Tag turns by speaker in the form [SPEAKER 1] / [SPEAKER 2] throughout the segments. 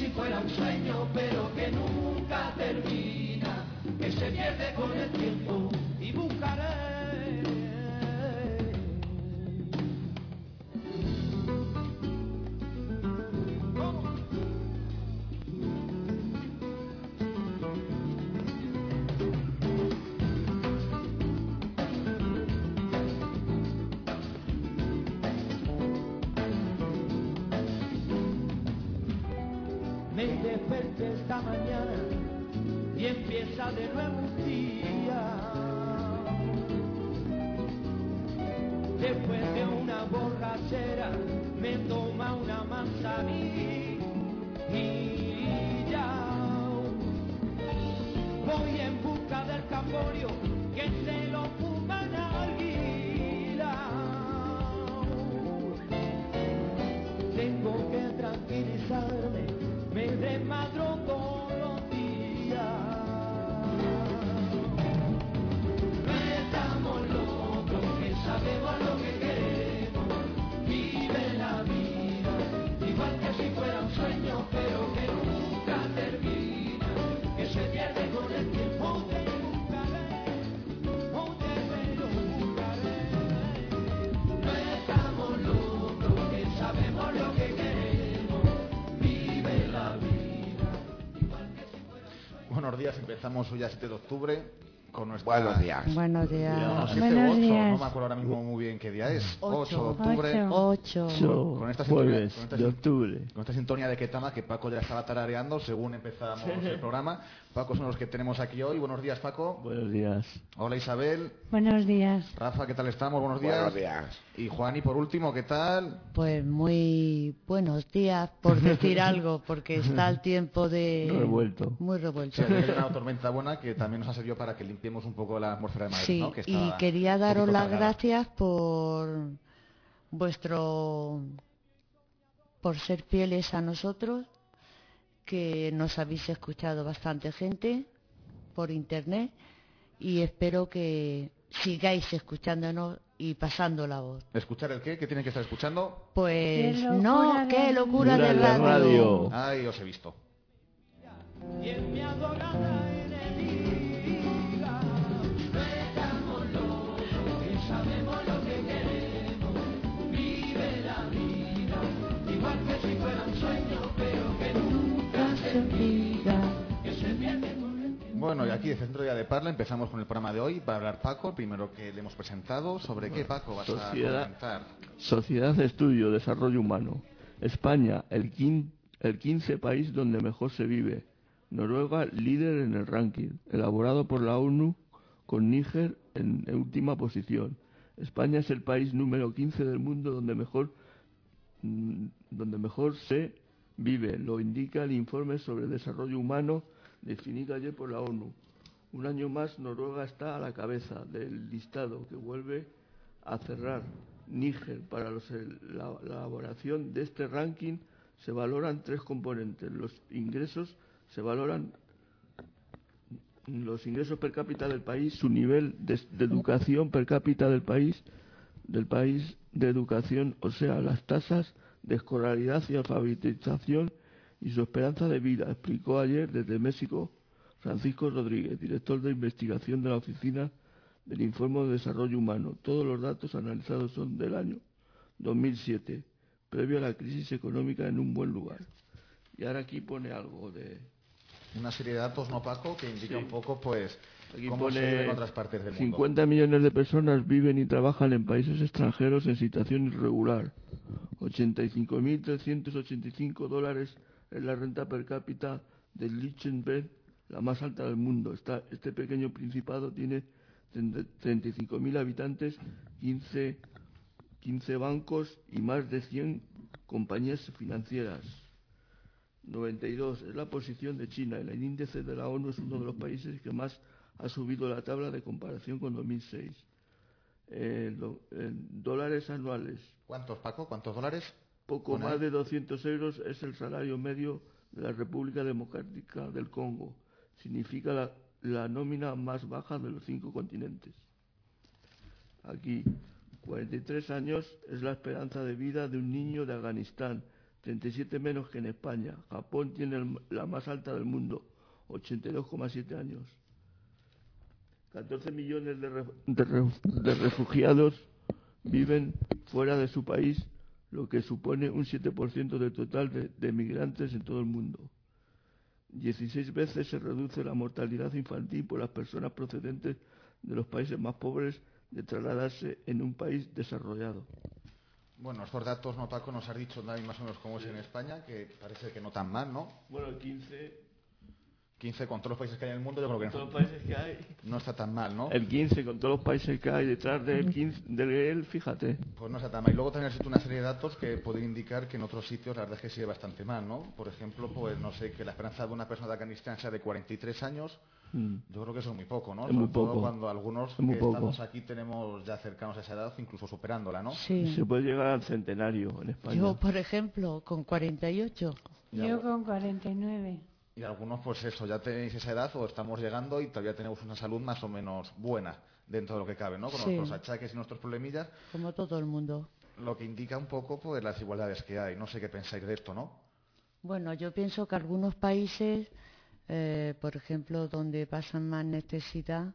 [SPEAKER 1] si fuera un sueño, pero que nunca termina, que se pierde con el tiempo y buscaré. Me desperté esta mañana y empieza de nuevo un día. Después de una borrachera me toma una manzanilla. Voy en busca del caporio que se lo fuman al guila. Tengo que tranquilizarme, me desmadro todos los días. No estamos locos, que sabemos lo que queremos. Vive la vida, igual que si fuera un sueño, pero que nunca termina, que se pierde con el tiempo. Te buscaré, te buscaré. No estamos locos, que sabemos lo que queremos.
[SPEAKER 2] Buenos días, empezamos hoy a 7 de octubre con nuestra...
[SPEAKER 3] Buenos días.
[SPEAKER 4] Buenos días.
[SPEAKER 2] 7
[SPEAKER 4] Buenos
[SPEAKER 2] o 8,
[SPEAKER 4] días.
[SPEAKER 2] no me acuerdo ahora mismo muy bien qué día es. 8 de
[SPEAKER 4] 8
[SPEAKER 2] octubre.
[SPEAKER 4] 8.
[SPEAKER 2] Con esta
[SPEAKER 5] Jueves
[SPEAKER 2] sintonía,
[SPEAKER 5] de octubre.
[SPEAKER 2] con esta sintonía de Ketama que Paco ya estaba tarareando según empezamos el programa. Paco son los que tenemos aquí hoy. Buenos días, Paco.
[SPEAKER 5] Buenos días.
[SPEAKER 2] Hola, Isabel.
[SPEAKER 4] Buenos días.
[SPEAKER 2] Rafa, ¿qué tal estamos? Buenos días.
[SPEAKER 3] Buenos días.
[SPEAKER 2] Y Juani, por último, ¿qué tal?
[SPEAKER 4] Pues muy buenos días, por decir algo, porque está el tiempo de...
[SPEAKER 5] Revuelto.
[SPEAKER 4] Muy revuelto.
[SPEAKER 2] Sí, ayer una tormenta buena que también nos ha servido para que limpiemos un poco la atmósfera de Madrid,
[SPEAKER 4] Sí,
[SPEAKER 2] ¿no? Que
[SPEAKER 4] y
[SPEAKER 2] estaba
[SPEAKER 4] quería
[SPEAKER 2] un
[SPEAKER 4] daros
[SPEAKER 2] poquito
[SPEAKER 4] las
[SPEAKER 2] cargada.
[SPEAKER 4] gracias por ser fieles a nosotros, que nos habéis escuchado bastante gente por internet y espero que sigáis escuchándonos y pasando la voz.
[SPEAKER 2] ¿Escuchar el qué? ¿Qué tienen que estar escuchando?
[SPEAKER 4] Pues
[SPEAKER 6] Qué locura
[SPEAKER 4] no,
[SPEAKER 6] de
[SPEAKER 4] qué locura
[SPEAKER 5] radio.
[SPEAKER 4] de
[SPEAKER 5] Locura de
[SPEAKER 4] radio.
[SPEAKER 5] radio.
[SPEAKER 2] Ay, os he visto.
[SPEAKER 1] Y en mi adorada enemiga, no estamos locos, que sabemos lo que queremos. Vive la vida, igual que si fuera un sueño, pero que nunca se olvida, que se pierde con el tiempo.
[SPEAKER 2] Bueno, y aquí de Centro Día de Parla empezamos con el programa de hoy. Va a hablar Paco, el primero que le hemos presentado. ¿Sobre qué, Paco, vas a comentar?
[SPEAKER 5] Sociedad de Estudio, Desarrollo Humano. España, el 15 país donde mejor se vive. Noruega, líder en el ranking, elaborado por la ONU, con Níger en última posición. España es el país número 15 del mundo donde mejor se vive. Lo indica el informe sobre desarrollo humano definido ayer por la ONU. Un año más, Noruega está a la cabeza del listado que vuelve a cerrar. Níger, para la elaboración de este ranking se valoran tres componentes. Los ingresos per cápita del país, su nivel de educación per cápita del país de educación, o sea, las tasas de escolaridad y alfabetización y su esperanza de vida, explicó ayer desde México Francisco Rodríguez, director de investigación de la Oficina del Informe de Desarrollo Humano. Todos los datos analizados son del año 2007, previo a la crisis económica, en un buen lugar. Y ahora aquí pone algo de...
[SPEAKER 2] Una serie de datos, ¿no, Paco? Que indica un poco, pues,
[SPEAKER 5] Aquí
[SPEAKER 2] cómo
[SPEAKER 5] pone
[SPEAKER 2] se vive en otras partes del mundo.
[SPEAKER 5] 50 millones de personas viven y trabajan en países extranjeros en situación irregular. 85.385 dólares es la renta per cápita de Liechtenstein, la más alta del mundo. Este pequeño principado tiene 35.000 habitantes, 15 bancos y más de 100 compañías financieras. 92 es la posición de China. El índice de la ONU es uno de los países que más ha subido la tabla de comparación con 2006. Dólares anuales.
[SPEAKER 2] ¿Cuántos, Paco? ¿Cuántos dólares?
[SPEAKER 5] Poco más de 200 euros es el salario medio de la República Democrática del Congo. Significa la nómina más baja de los 5 continentes. Aquí, 43 años es la esperanza de vida de un niño de Afganistán, 37 menos que en España. Japón tiene la más alta del mundo, 82,7 años. 14 millones de refugiados viven fuera de su país, lo que supone un 7% del total de migrantes en todo el mundo. 16 veces se reduce la mortalidad infantil por las personas procedentes de los países más pobres de trasladarse en un país desarrollado.
[SPEAKER 2] Bueno, estos datos, ¿no, Paco? Nos has dicho, David, más o menos cómo es en España, que parece que no tan mal, ¿no?
[SPEAKER 5] Bueno, 15
[SPEAKER 2] con todos los países que hay en el mundo, yo creo que
[SPEAKER 5] todos los países que hay.
[SPEAKER 2] no está tan mal, ¿no?
[SPEAKER 5] El 15 con todos los países que hay detrás del 15 de él, fíjate.
[SPEAKER 2] Pues no está tan mal. Y luego también existe una serie de datos que pueden indicar que en otros sitios la verdad es que sigue bastante mal, ¿no? Por ejemplo, pues no sé, que la esperanza de una persona de Afganistán sea de 43 años. Yo creo que eso es muy poco, ¿no?
[SPEAKER 5] Es muy
[SPEAKER 2] Sobre todo
[SPEAKER 5] poco.
[SPEAKER 2] cuando algunos que estamos aquí tenemos ya cercanos a esa edad, incluso superándola, ¿no?
[SPEAKER 4] Sí.
[SPEAKER 5] Se puede llegar al centenario en España.
[SPEAKER 4] Yo, por ejemplo, con 48.
[SPEAKER 3] Yo con 49.
[SPEAKER 2] Y algunos, pues eso, ya tenéis esa edad o estamos llegando y todavía tenemos una salud más o menos buena dentro de lo que cabe, ¿no? Con
[SPEAKER 4] Sí.
[SPEAKER 2] nuestros achaques y nuestros problemillas,
[SPEAKER 4] Como todo el mundo.
[SPEAKER 2] lo que indica un poco, pues, las desigualdades que hay. No sé qué pensáis de esto, ¿no?
[SPEAKER 4] Bueno, yo pienso que algunos países, por ejemplo, donde pasan más necesidad,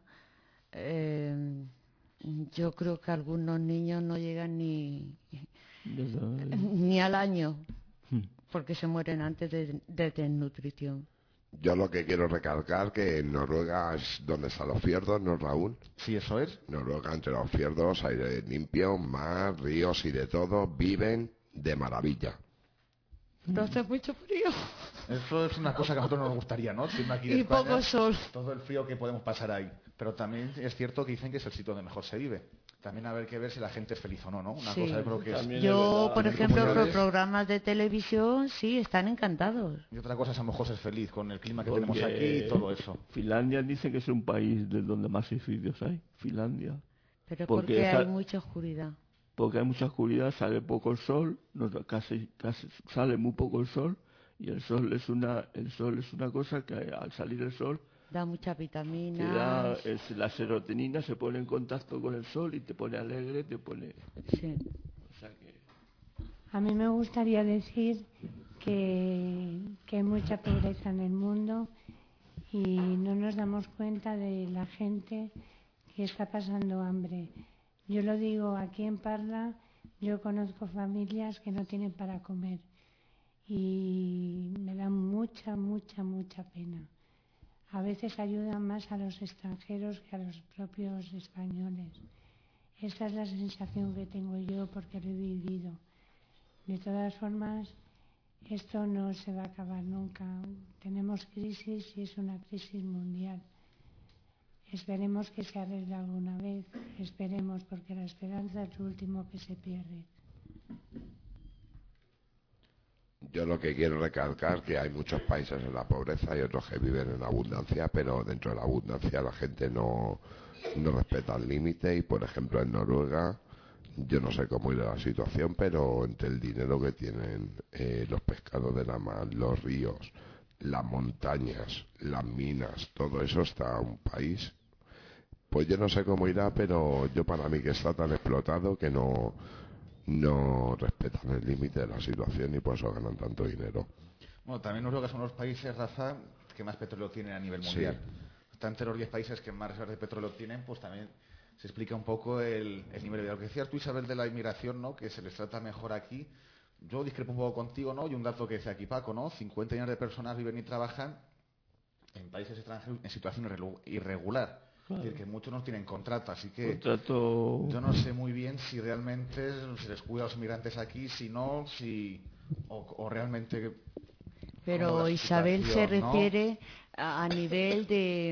[SPEAKER 4] yo creo que algunos niños no llegan ni al año, porque se mueren antes de desnutrición.
[SPEAKER 6] Yo lo que quiero recalcar que en Noruega es donde están los fiordos, ¿no, Raúl?
[SPEAKER 2] Sí, eso es.
[SPEAKER 6] Noruega, entre los fiordos, aire limpio, mar, ríos y de todo, viven de maravilla.
[SPEAKER 4] No hace mucho frío.
[SPEAKER 2] Eso es una cosa que a nosotros nos gustaría, ¿no? Siendo aquí de
[SPEAKER 4] Y
[SPEAKER 2] España,
[SPEAKER 4] poco sol.
[SPEAKER 2] todo el frío que podemos pasar ahí. Pero también es cierto que dicen que es el sitio donde mejor se vive. También haber que ver si la gente es feliz o no, ¿no? Una
[SPEAKER 4] Sí.
[SPEAKER 2] cosa yo creo que es...
[SPEAKER 5] También
[SPEAKER 4] Yo, por ejemplo,
[SPEAKER 2] comunidades.
[SPEAKER 4] los programas de televisión, sí, están encantados.
[SPEAKER 2] Y otra cosa es a lo mejor ser feliz con el clima que
[SPEAKER 5] Porque
[SPEAKER 2] tenemos aquí y todo eso.
[SPEAKER 5] Finlandia dice que es un país de donde más suicidios hay. Finlandia.
[SPEAKER 4] Pero
[SPEAKER 5] Porque
[SPEAKER 4] porque
[SPEAKER 5] esa-
[SPEAKER 4] hay mucha oscuridad.
[SPEAKER 5] Porque hay mucha oscuridad, sale poco el sol, casi sale muy poco el sol, y el sol es una cosa que al salir el sol
[SPEAKER 4] Da muchas
[SPEAKER 5] te
[SPEAKER 4] vitaminas.
[SPEAKER 5] da, la serotonina se pone en contacto con el sol y te pone alegre, te pone...
[SPEAKER 4] Sí.
[SPEAKER 5] O sea que...
[SPEAKER 3] A mí me gustaría decir que hay mucha pobreza en el mundo y no nos damos cuenta de la gente que está pasando hambre. Yo lo digo aquí en Parla, yo conozco familias que no tienen para comer y me da mucha, mucha, mucha pena. A veces ayudan más a los extranjeros que a los propios españoles. Esa es la sensación que tengo yo porque lo he vivido. De todas formas, esto no se va a acabar nunca. Tenemos crisis y es una crisis mundial. Esperemos que se arregle alguna vez, esperemos, porque la esperanza es lo último que se pierde.
[SPEAKER 6] Yo lo que quiero recalcar que hay muchos países en la pobreza y otros que viven en abundancia, pero dentro de la abundancia la gente no respeta el límite y, por ejemplo, en Noruega, yo no sé cómo irá la situación, pero entre el dinero que tienen, los pescados de la mar, los ríos, las montañas, las minas, todo eso está un país. Pues yo no sé cómo irá, pero yo para mí que está tan explotado que no respetan el límite de la situación y por eso ganan tanto dinero.
[SPEAKER 2] Bueno, también nos creo que son los países, Rafa, que más petróleo tienen a nivel mundial.
[SPEAKER 6] Sí.
[SPEAKER 2] Están entre los 10 países que más reservas de petróleo tienen, pues también se explica un poco el nivel de lo que decías tú, Isabel, de la inmigración, ¿no? Que se les trata mejor aquí. Yo discrepo un poco contigo, ¿no? Y un dato que decía aquí Paco, ¿no? 50 millones de personas viven y trabajan en países extranjeros en situación irregular.
[SPEAKER 5] Claro.
[SPEAKER 2] Es decir, que muchos no tienen contrato, así que
[SPEAKER 5] Contrato...
[SPEAKER 2] yo no sé muy bien si realmente se les cuida a los inmigrantes aquí, si no, o realmente... como
[SPEAKER 4] Pero
[SPEAKER 2] la
[SPEAKER 4] Isabel se
[SPEAKER 2] situación, ¿no?
[SPEAKER 4] refiere a nivel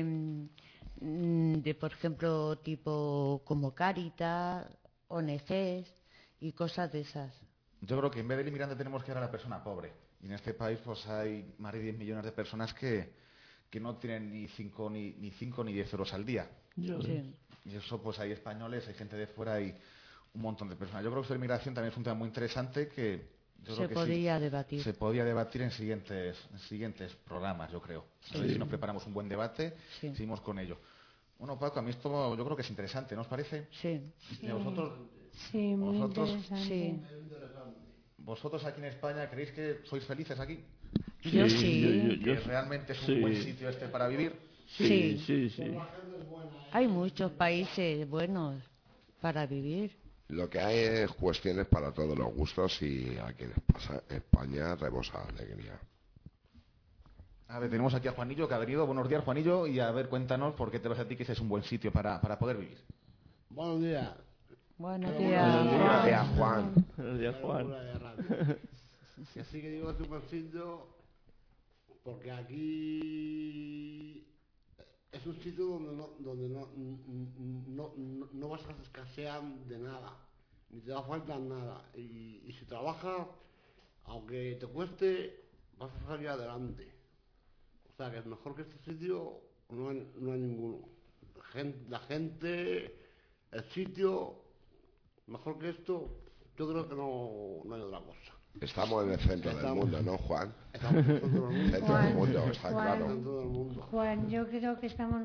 [SPEAKER 4] de, por ejemplo, tipo como Cáritas, ONGs y cosas de esas.
[SPEAKER 2] Yo creo que en vez del inmigrante tenemos que dar a la persona pobre. Y en este país pues hay más de 10 millones de personas que no tienen ni 5 ni 10 euros al día.
[SPEAKER 4] Sí.
[SPEAKER 2] Y eso pues hay españoles, hay gente de fuera, hay un montón de personas. Yo creo que la inmigración también es un tema muy interesante que yo creo
[SPEAKER 4] Se
[SPEAKER 2] que
[SPEAKER 4] podría debatir.
[SPEAKER 2] se podría debatir en siguientes programas, yo creo. A ver si nos preparamos un buen debate,
[SPEAKER 4] Sí.
[SPEAKER 2] seguimos con ello. Bueno, Paco, a mí esto yo creo que es interesante, ¿no os parece?
[SPEAKER 4] Sí.
[SPEAKER 2] ¿Y a vosotros?
[SPEAKER 3] Sí, muy
[SPEAKER 2] ¿Vosotros?
[SPEAKER 3] interesante.
[SPEAKER 4] Sí.
[SPEAKER 2] ¿Vosotros aquí en España creéis que sois felices aquí?
[SPEAKER 4] Yo sí.
[SPEAKER 2] ¿Que realmente es un
[SPEAKER 5] sí.
[SPEAKER 2] buen sitio este para vivir?
[SPEAKER 5] Sí, sí, sí.
[SPEAKER 4] Hay muchos países buenos para vivir.
[SPEAKER 6] Lo que hay es cuestiones para todos los gustos y aquí en España rebosa alegría.
[SPEAKER 2] A ver, tenemos aquí a Juanillo que ha venido. Buenos días, Juanillo, y a ver, cuéntanos por qué te ves a ti que ese es un buen sitio para poder vivir.
[SPEAKER 7] Buenos días.
[SPEAKER 4] Buenos
[SPEAKER 6] Buenos
[SPEAKER 4] días.
[SPEAKER 6] días, Juan.
[SPEAKER 5] Buenos días, Juan.
[SPEAKER 7] Que sí que digo que es un buen sitio porque aquí es un sitio donde no vas a escasear de nada, ni te va a faltar nada. Y si trabajas, aunque te cueste, vas a salir adelante. O sea que es mejor que este sitio no hay ninguno. La gente, el sitio, mejor que esto, yo creo que no hay otra cosa.
[SPEAKER 6] Estamos en el centro del mundo, ¿no, Juan?
[SPEAKER 7] Estamos en todo el mundo.
[SPEAKER 6] Centro del mundo, está
[SPEAKER 3] Juan.
[SPEAKER 6] claro.
[SPEAKER 7] En todo el mundo.
[SPEAKER 3] Juan, yo creo que estamos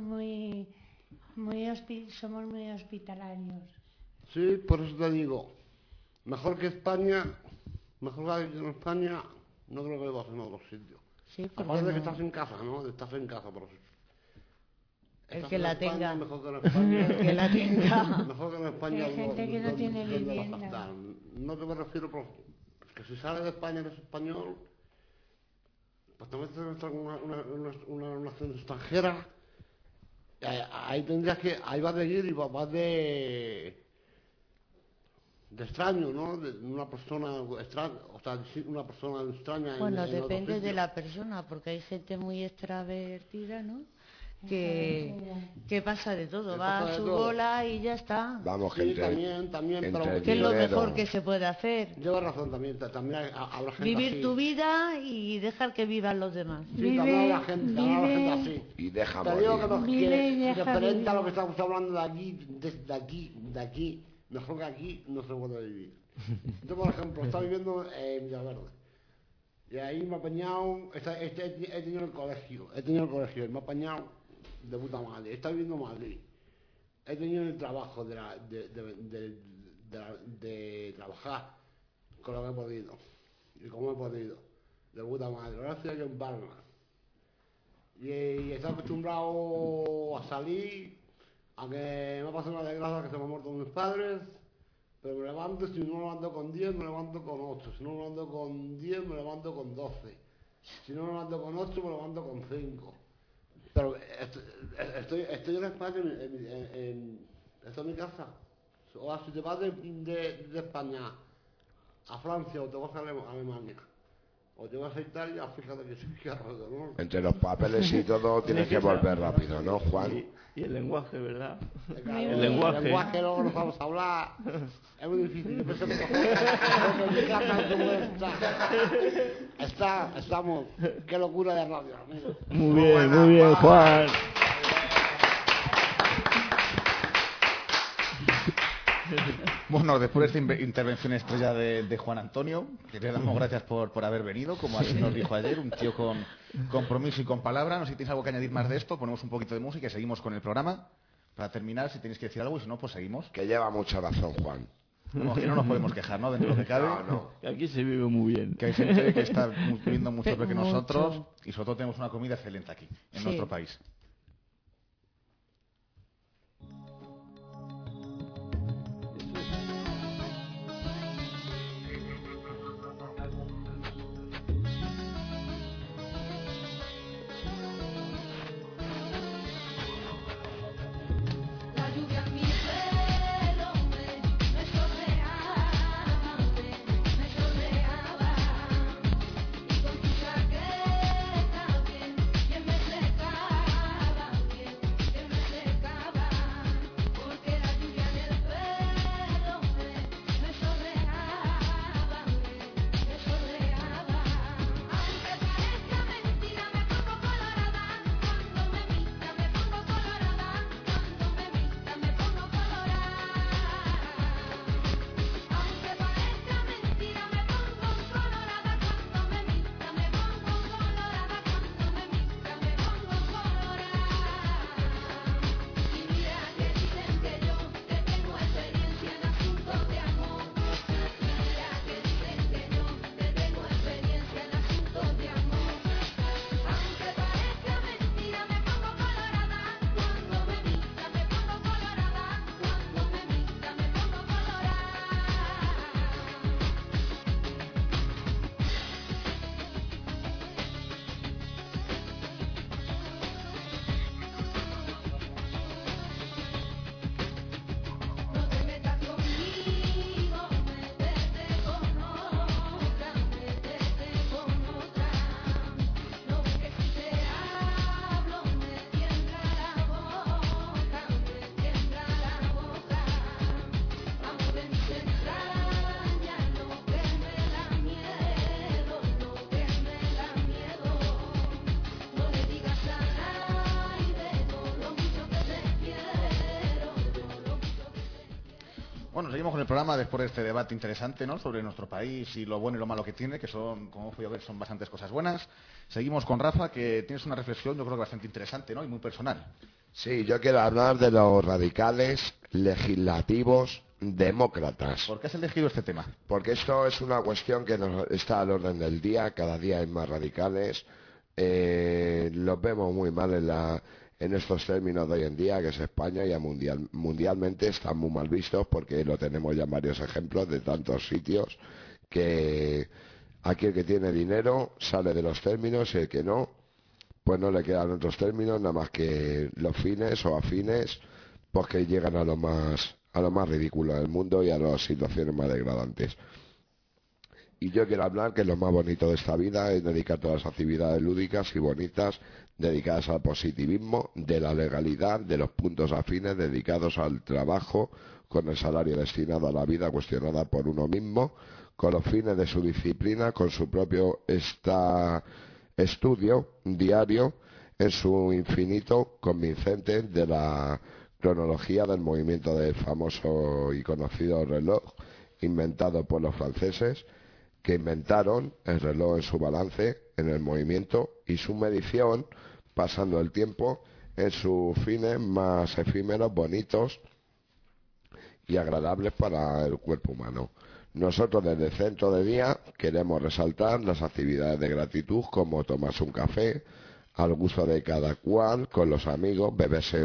[SPEAKER 3] somos muy hospitalarios.
[SPEAKER 7] Sí, por eso te digo, mejor que España, mejor que en España, no creo que lo vas en otro sitio.
[SPEAKER 4] Sí, porque
[SPEAKER 7] Aparte de que
[SPEAKER 4] no-
[SPEAKER 7] estás en casa, ¿no? Estás en casa, pero
[SPEAKER 4] El
[SPEAKER 7] estás
[SPEAKER 4] que
[SPEAKER 7] en
[SPEAKER 4] la
[SPEAKER 7] España,
[SPEAKER 4] tenga.
[SPEAKER 7] mejor que en España.
[SPEAKER 4] El que la tenga.
[SPEAKER 7] Mejor que en España.
[SPEAKER 3] Hay gente que no tiene
[SPEAKER 7] ¿dónde vas a
[SPEAKER 3] vivienda.
[SPEAKER 7] estar? No te me refiero, pero que si sales de España eres español, pues te metes en una nación extranjera, y ahí tendrías que, ahí vas de ir y vas de extraño, ¿no? De una persona extraña, o sea, una persona extraña.
[SPEAKER 4] Bueno,
[SPEAKER 7] en otro
[SPEAKER 4] depende de
[SPEAKER 7] sitio.
[SPEAKER 4] la persona, porque hay gente muy extravertida, ¿no? Que pasa de todo,
[SPEAKER 7] Que
[SPEAKER 4] va
[SPEAKER 7] pasa
[SPEAKER 4] a
[SPEAKER 7] de
[SPEAKER 4] su
[SPEAKER 7] todo.
[SPEAKER 4] bola y ya está.
[SPEAKER 6] Vamos,
[SPEAKER 7] Sí,
[SPEAKER 6] gente.
[SPEAKER 7] también,
[SPEAKER 6] entre
[SPEAKER 7] pero
[SPEAKER 4] Que es lo
[SPEAKER 6] dinero.
[SPEAKER 4] mejor que se puede hacer.
[SPEAKER 7] lleva razón también, también habrá gente
[SPEAKER 4] Vivir
[SPEAKER 7] así.
[SPEAKER 4] tu vida y dejar que vivan los demás.
[SPEAKER 7] Sí, también habrá gente así.
[SPEAKER 6] Y deja
[SPEAKER 7] Te digo
[SPEAKER 6] morir.
[SPEAKER 3] Vive y
[SPEAKER 7] que
[SPEAKER 3] deja
[SPEAKER 7] referente a lo
[SPEAKER 3] vivir.
[SPEAKER 7] que estamos hablando de aquí, mejor que aquí no se puede vivir. Yo, por ejemplo, estaba viviendo en Villaverde. Y ahí me ha apañado, he tenido el colegio, y me ha apañado de puta madre. He estado viviendo en Madrid. He tenido el trabajo de trabajar con lo que he podido. Y como he podido. De puta madre. Ahora estoy aquí en Palma. Y estoy acostumbrado a salir, a que me ha pasado una desgracia que se me han muerto mis padres, pero me levanto, si no me levanto con 10, me levanto con 8, si no me levanto con 10, me levanto con 12, si no me levanto con 8, me levanto con 5. Pero estoy en España, estoy en mi casa. O si te vas de España a Francia o te vas a Alemania, o te vas a Italia, fíjate que sí que arroyo, ¿no?
[SPEAKER 6] Entre los papeles y todo tienes que volver rápido, ¿no, Juan?
[SPEAKER 5] Y el lenguaje, ¿verdad?
[SPEAKER 7] Claro,
[SPEAKER 5] El lenguaje.
[SPEAKER 7] El lenguaje luego nos vamos a hablar. Es muy difícil. Yo pensé que en mi casa como estamos. Qué locura de radio, amigo.
[SPEAKER 5] Muy bien, Juan.
[SPEAKER 2] Bueno, después de esta intervención estrella de Juan Antonio, que le damos gracias por haber venido, como así nos dijo ayer, un tío con compromiso y con palabra. No sé si tenéis algo que añadir más de esto, ponemos un poquito de música y seguimos con el programa. Para terminar, si tenéis que decir algo, y si no, pues seguimos.
[SPEAKER 6] Que lleva mucha razón, Juan.
[SPEAKER 2] Como que no nos podemos quejar, ¿no? Dentro de lo que cabe.
[SPEAKER 6] No.
[SPEAKER 5] Que aquí se vive muy bien.
[SPEAKER 2] Que hay gente que está viviendo mucho peor que
[SPEAKER 4] Mucho.
[SPEAKER 2] nosotros y sobre todo tenemos una comida excelente aquí, en
[SPEAKER 4] Sí.
[SPEAKER 2] nuestro país.
[SPEAKER 1] La lluvia en mi pelo me chorreaba, y con tu chaqueta bien me secaba.
[SPEAKER 2] Bueno, seguimos con el programa después de este debate interesante, ¿no?, sobre nuestro país y lo bueno y lo malo que tiene, que son, como hemos podido ver, son bastantes cosas buenas. Seguimos con Rafa, que tienes una reflexión, yo creo que bastante interesante, ¿no?, y muy personal.
[SPEAKER 6] Sí, yo quiero hablar de los radicales legislativos demócratas.
[SPEAKER 2] ¿Por qué has elegido este tema?
[SPEAKER 6] Porque esto es una cuestión que nos está al orden del día, cada día hay más radicales, los vemos muy mal en estos términos de hoy en día, que es España, ya mundialmente están muy mal vistos, porque lo tenemos ya en varios ejemplos de tantos sitios, que aquí el que tiene dinero sale de los términos y el que no, pues no le quedan otros términos, nada más que los fines o afines, pues que llegan a lo más ridículo del mundo y a las situaciones más degradantes. Y yo quiero hablar que lo más bonito de esta vida es dedicar todas las actividades lúdicas y bonitas dedicadas al positivismo, de la legalidad, de los puntos afines dedicados al trabajo, con el salario destinado a la vida cuestionada por uno mismo, con los fines de su disciplina, con su propio estudio diario, en su infinito convincente de la cronología del movimiento del famoso y conocido reloj inventado por los franceses, que inventaron el reloj en su balance, en el movimiento y su medición, pasando el tiempo en sus fines más efímeros, bonitos y agradables para el cuerpo humano. Nosotros desde el Centro de Día queremos resaltar las actividades de gratitud, como tomarse un café al gusto de cada cual, con los amigos,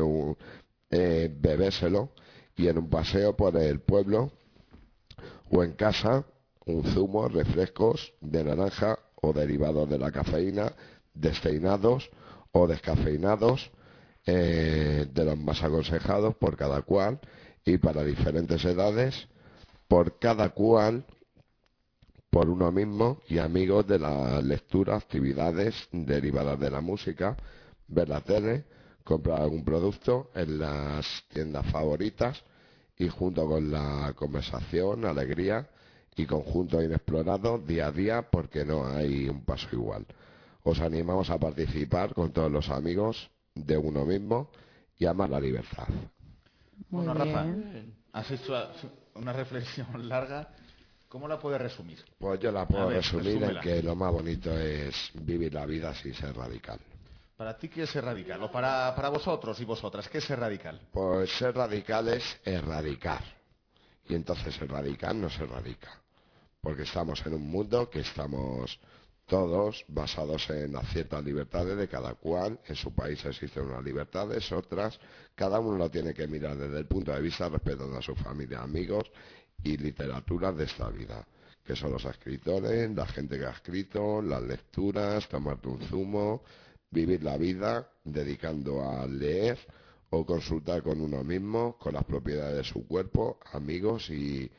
[SPEAKER 6] bebérselo, y en un paseo por el pueblo o en casa, un zumo, refrescos de naranja o derivados de la cafeína, descafeinados o descafeinados, de los más aconsejados por cada cual y para diferentes edades, por cada cual, por uno mismo y amigos, de la lectura, actividades derivadas de la música, ver la tele, comprar algún producto en las tiendas favoritas y junto con la conversación, alegría y conjunto inexplorado día a día, porque no hay un paso igual. Os animamos a participar con todos los amigos de uno mismo y amar la libertad.
[SPEAKER 4] Muy
[SPEAKER 2] Bueno, Rafa,
[SPEAKER 4] bien.
[SPEAKER 2] has hecho una reflexión larga. ¿Cómo la puedes resumir?
[SPEAKER 6] Pues yo la
[SPEAKER 2] A
[SPEAKER 6] puedo
[SPEAKER 2] ver,
[SPEAKER 6] resumir en
[SPEAKER 2] resúmela.
[SPEAKER 6] que lo más bonito es vivir la vida sin ser radical.
[SPEAKER 2] ¿Para ti qué es ser radical? O para vosotros y vosotras, ¿qué es ser radical?
[SPEAKER 6] Pues ser radical es erradicar. Y entonces el radical no se radica. Porque estamos en un mundo que estamos todos basados en las ciertas libertades de cada cual. En su país existen unas libertades, otras. Cada uno lo tiene que mirar desde el punto de vista respetando a su familia, amigos y literaturas de esta vida, que son los escritores, la gente que ha escrito, las lecturas, tomarte un zumo, vivir la vida dedicando a leer o consultar con uno mismo, con las propiedades de su cuerpo, amigos y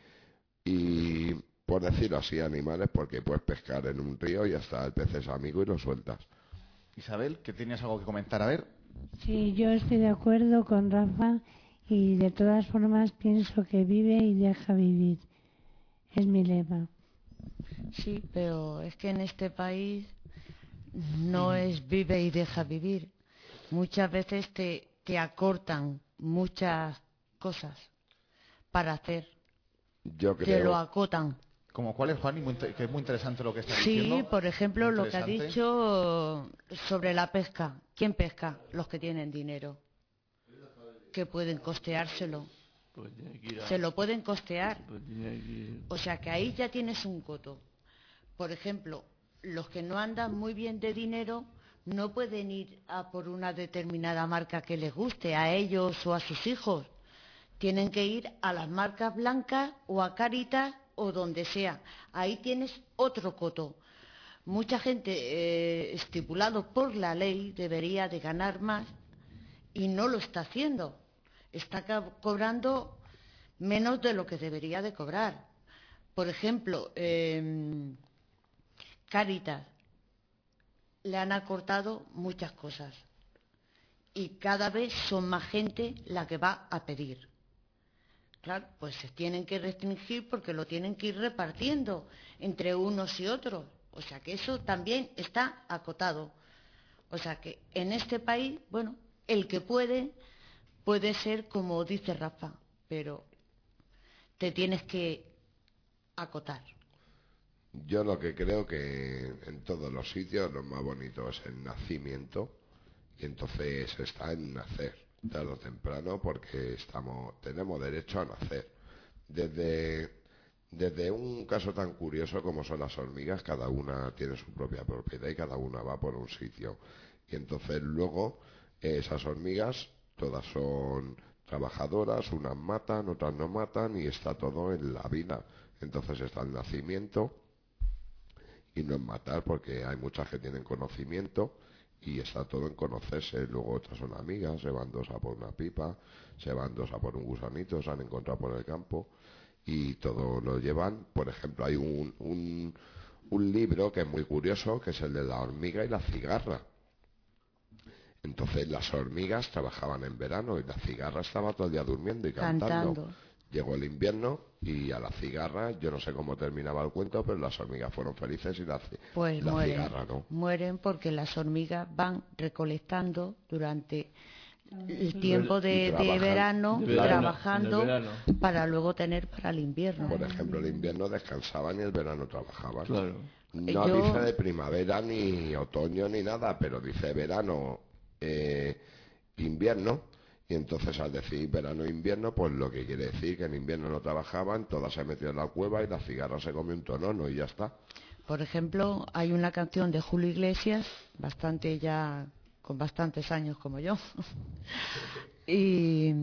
[SPEAKER 6] por decirlo así, animales, porque puedes pescar en un río y hasta el pez es amigo y lo sueltas.
[SPEAKER 2] Isabel, ¿que tienes algo que comentar? A ver.
[SPEAKER 3] Sí, yo estoy de acuerdo con Rafa y de todas formas pienso que vive y deja vivir. Es mi lema.
[SPEAKER 4] Sí, pero es que en este país no es vive y deja vivir. Muchas veces te acortan muchas cosas para hacer,
[SPEAKER 6] Yo
[SPEAKER 4] te lo
[SPEAKER 6] creo,
[SPEAKER 4] acotan.
[SPEAKER 2] ¿Como cuál es, Juan? Que es muy interesante lo que está
[SPEAKER 4] Sí,
[SPEAKER 2] diciendo.
[SPEAKER 4] por ejemplo,
[SPEAKER 2] Muy
[SPEAKER 4] lo que ha
[SPEAKER 2] interesante.
[SPEAKER 4] dicho sobre la pesca. ¿Quién pesca? Los que tienen dinero, que pueden costeárselo.
[SPEAKER 5] Pues tiene que ir a-
[SPEAKER 4] Se lo pueden costear.
[SPEAKER 5] pues tiene que ir-
[SPEAKER 4] O sea que ahí ya tienes un coto. Por ejemplo, los que no andan muy bien de dinero no pueden ir a por una determinada marca que les guste, a ellos o a sus hijos. Tienen que ir a las marcas blancas o a Caritas o donde sea. Ahí tienes otro coto. Mucha gente, estipulado por la ley, debería de ganar más y no lo está haciendo. Está cobrando menos de lo que debería de cobrar. Por ejemplo, Cáritas le han acortado muchas cosas y cada vez son más gente la que va a pedir. Claro, pues se tienen que restringir porque lo tienen que ir repartiendo entre unos y otros. O sea que eso también está acotado. O sea que en este país, bueno, el que puede ser como dice Rafa, pero te tienes que acotar?
[SPEAKER 6] Yo lo que creo que en todos los sitios lo más bonito es el nacimiento, y entonces está en nacer tarde o temprano, porque tenemos derecho a nacer. Desde un caso tan curioso como son las hormigas, cada una tiene su propia propiedad y cada una va por un sitio. Y entonces luego esas hormigas todas son trabajadoras, unas matan, otras no matan, y está todo en la vida. Entonces está el nacimiento y no en matar, porque hay muchas que tienen conocimiento y está todo en conocerse. Luego otras son amigas, se van dos a por una pipa, se van dos a por un gusanito, se han encontrado por el campo y todo lo llevan. Por ejemplo, hay un libro que es muy curioso, que es el de la hormiga y la cigarra. Entonces las hormigas trabajaban en verano y la cigarra estaba todo el día durmiendo y cantando. Llegó el invierno y a la cigarra, yo no sé cómo terminaba el cuento, pero las hormigas fueron felices y la cigarra no.
[SPEAKER 4] Mueren porque las hormigas van recolectando durante el tiempo de verano, trabajando para luego tener para el invierno.
[SPEAKER 6] Por ejemplo, el invierno descansaban y el verano trabajaban.
[SPEAKER 5] Claro.
[SPEAKER 6] No dice de primavera ni otoño ni nada, pero dice verano, invierno. Y entonces al decir verano e invierno, pues lo que quiere decir que en invierno no trabajaban, todas se metían en la cueva y la cigarra se comió un tonono y ya está.
[SPEAKER 4] Por ejemplo, hay una canción de Julio Iglesias, con bastantes años como yo, y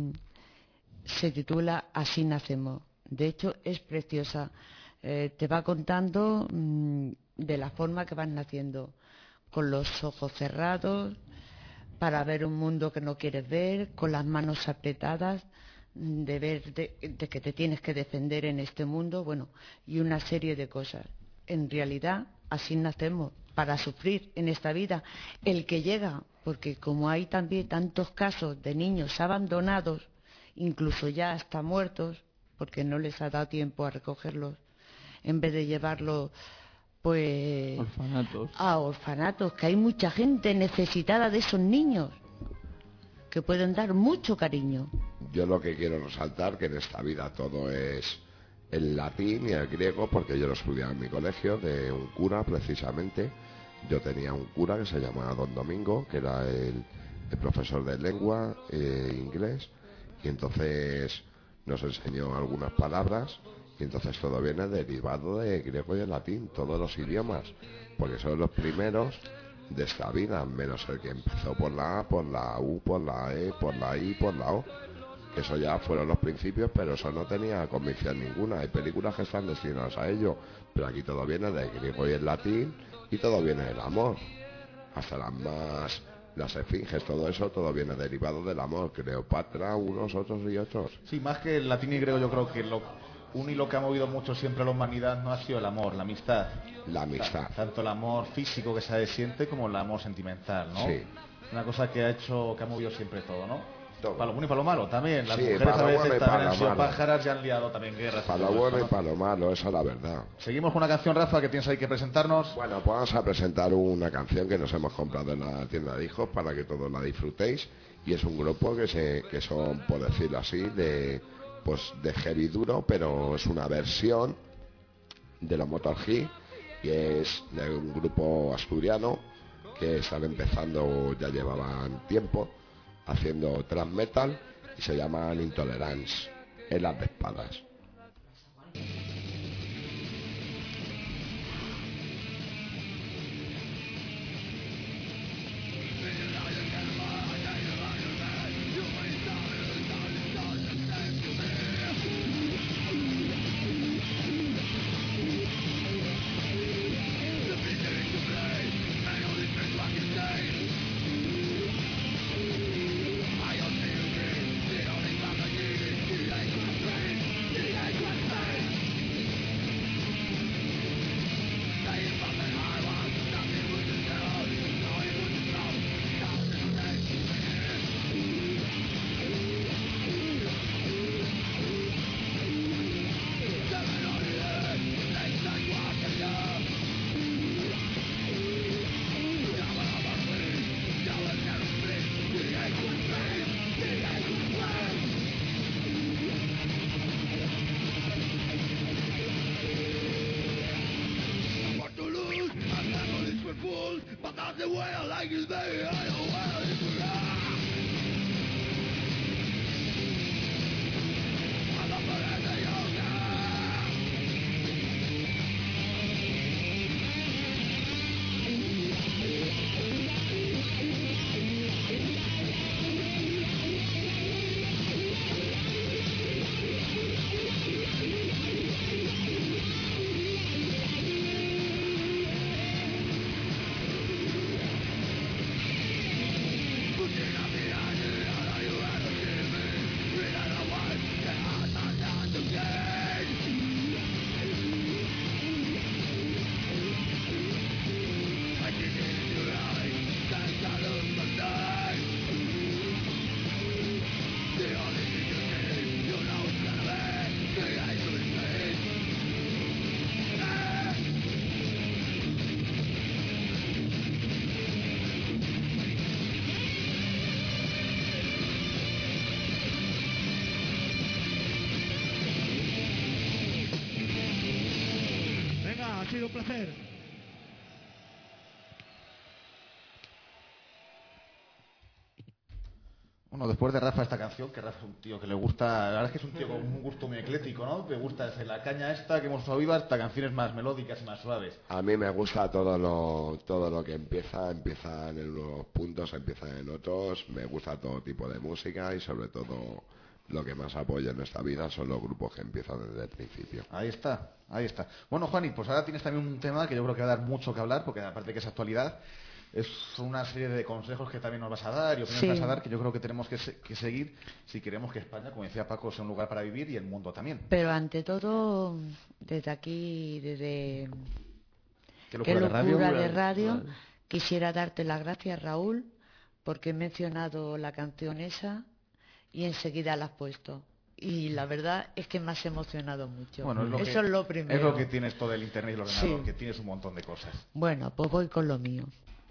[SPEAKER 4] se titula Así nacemos. De hecho, es preciosa. Te va contando de la forma que vas naciendo, con los ojos cerrados, para ver un mundo que no quieres ver, con las manos apretadas, de ver de que te tienes que defender en este mundo, bueno, y una serie de cosas. En realidad, así nacemos, para sufrir en esta vida. El que llega, porque como hay también tantos casos de niños abandonados, incluso ya hasta muertos, porque no les ha dado tiempo a recogerlos, en vez de llevarlos pues a orfanatos, que hay mucha gente necesitada de esos niños que pueden dar mucho cariño.
[SPEAKER 6] Yo lo que quiero resaltar que en esta vida todo es el latín y el griego, porque yo lo estudiaba en mi colegio de un cura precisamente. Yo tenía un cura que se llamaba Don Domingo, que era el profesor de lengua inglés, y entonces nos enseñó algunas palabras. Y entonces todo viene derivado de griego y el latín, todos los idiomas, porque son los primeros de esta vida, menos el que empezó por la A, por la U, por la E, por la I, por la O. Eso ya fueron los principios, pero eso no tenía convicción ninguna. Hay películas que están destinadas a ello, pero aquí todo viene del griego y el latín, y todo viene del amor. Hasta las esfinges, todo eso, todo viene derivado del amor. Cleopatra, unos, otros y otros.
[SPEAKER 2] Sí, más que el latín y griego, yo creo que un hilo que ha movido mucho siempre a la humanidad no ha sido el amor, la amistad.
[SPEAKER 6] La amistad.
[SPEAKER 2] Tanto el amor físico que se siente como el amor sentimental, ¿no?
[SPEAKER 6] Sí.
[SPEAKER 2] Una cosa que ha movido siempre todo, ¿no?
[SPEAKER 6] Todo.
[SPEAKER 2] Para lo bueno y para lo malo también. Las
[SPEAKER 6] Sí,
[SPEAKER 2] mujeres
[SPEAKER 6] para
[SPEAKER 2] a
[SPEAKER 6] lo
[SPEAKER 2] veces
[SPEAKER 6] bueno y
[SPEAKER 2] también
[SPEAKER 6] para
[SPEAKER 2] han sido
[SPEAKER 6] lo malo.
[SPEAKER 2] pájaras y han liado también guerras.
[SPEAKER 6] Para lo bueno y para lo malo, esa es la verdad.
[SPEAKER 2] Seguimos con una canción, Rafa, que tienes ahí que presentarnos.
[SPEAKER 6] Bueno, pues vamos a presentar una canción que nos hemos comprado en la tienda de hijos para que todos la disfrutéis. Y es un grupo que son, por decirlo así, de heavy duro, pero es una versión de los Motor G, y es de un grupo asturiano que están empezando, ya llevaban tiempo haciendo thrash metal, y se llaman Intolerance, en las de espadas.
[SPEAKER 1] I
[SPEAKER 8] Venga, ha sido un placer.
[SPEAKER 2] Bueno, después de Rafa esta canción, que Rafa es un tío que le gusta, la verdad es que es un tío con un gusto muy ecléctico, ¿no? Le gusta desde la caña esta que hemos usado viva hasta canciones más melódicas y más suaves.
[SPEAKER 6] A mí me gusta todo lo que empieza en unos puntos, empieza en otros. Me gusta todo tipo de música y sobre todo lo que más apoyo en esta vida son los grupos que empiezan desde el principio.
[SPEAKER 2] Ahí está, ahí está. Bueno, Juani, pues ahora tienes también un tema que yo creo que va a dar mucho que hablar, porque aparte que es actualidad, es una serie de consejos que también nos vas a dar y opiniones
[SPEAKER 4] Sí.
[SPEAKER 2] vas a dar que yo creo que tenemos que seguir si queremos que España, como decía Paco, sea un lugar para vivir y el mundo también.
[SPEAKER 4] Pero ante todo, desde aquí, desde
[SPEAKER 2] Qué
[SPEAKER 4] Qué locura de radio,
[SPEAKER 5] Vale.
[SPEAKER 4] quisiera darte las gracias, Raúl, porque he mencionado la canción esa y enseguida la has puesto. Y la verdad es que me has emocionado mucho.
[SPEAKER 2] Bueno,
[SPEAKER 4] Eso es lo primero.
[SPEAKER 2] Es lo que tienes todo el internet y el ordenador,
[SPEAKER 4] Sí.
[SPEAKER 2] que tienes un montón de cosas.
[SPEAKER 4] Bueno, pues voy con lo mío.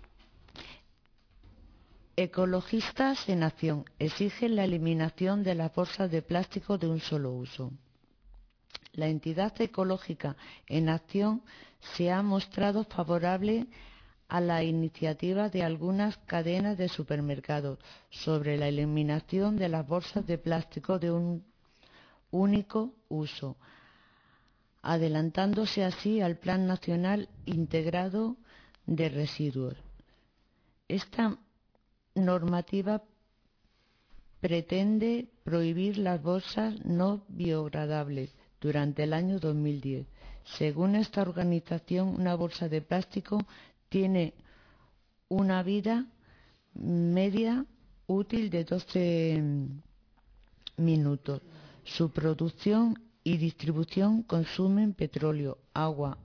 [SPEAKER 4] Ecologistas en acción exigen la eliminación de las bolsas de plástico de un solo uso. La entidad ecológica en acción se ha mostrado favorable a la iniciativa de algunas cadenas de supermercados sobre la eliminación de las bolsas de plástico de un único uso, adelantándose así al Plan Nacional Integrado de Residuos. Esta normativa pretende prohibir las bolsas no biodegradables durante el año 2010. Según esta organización, una bolsa de plástico tiene una vida media útil de 12 minutos. Su producción y distribución consumen petróleo, agua,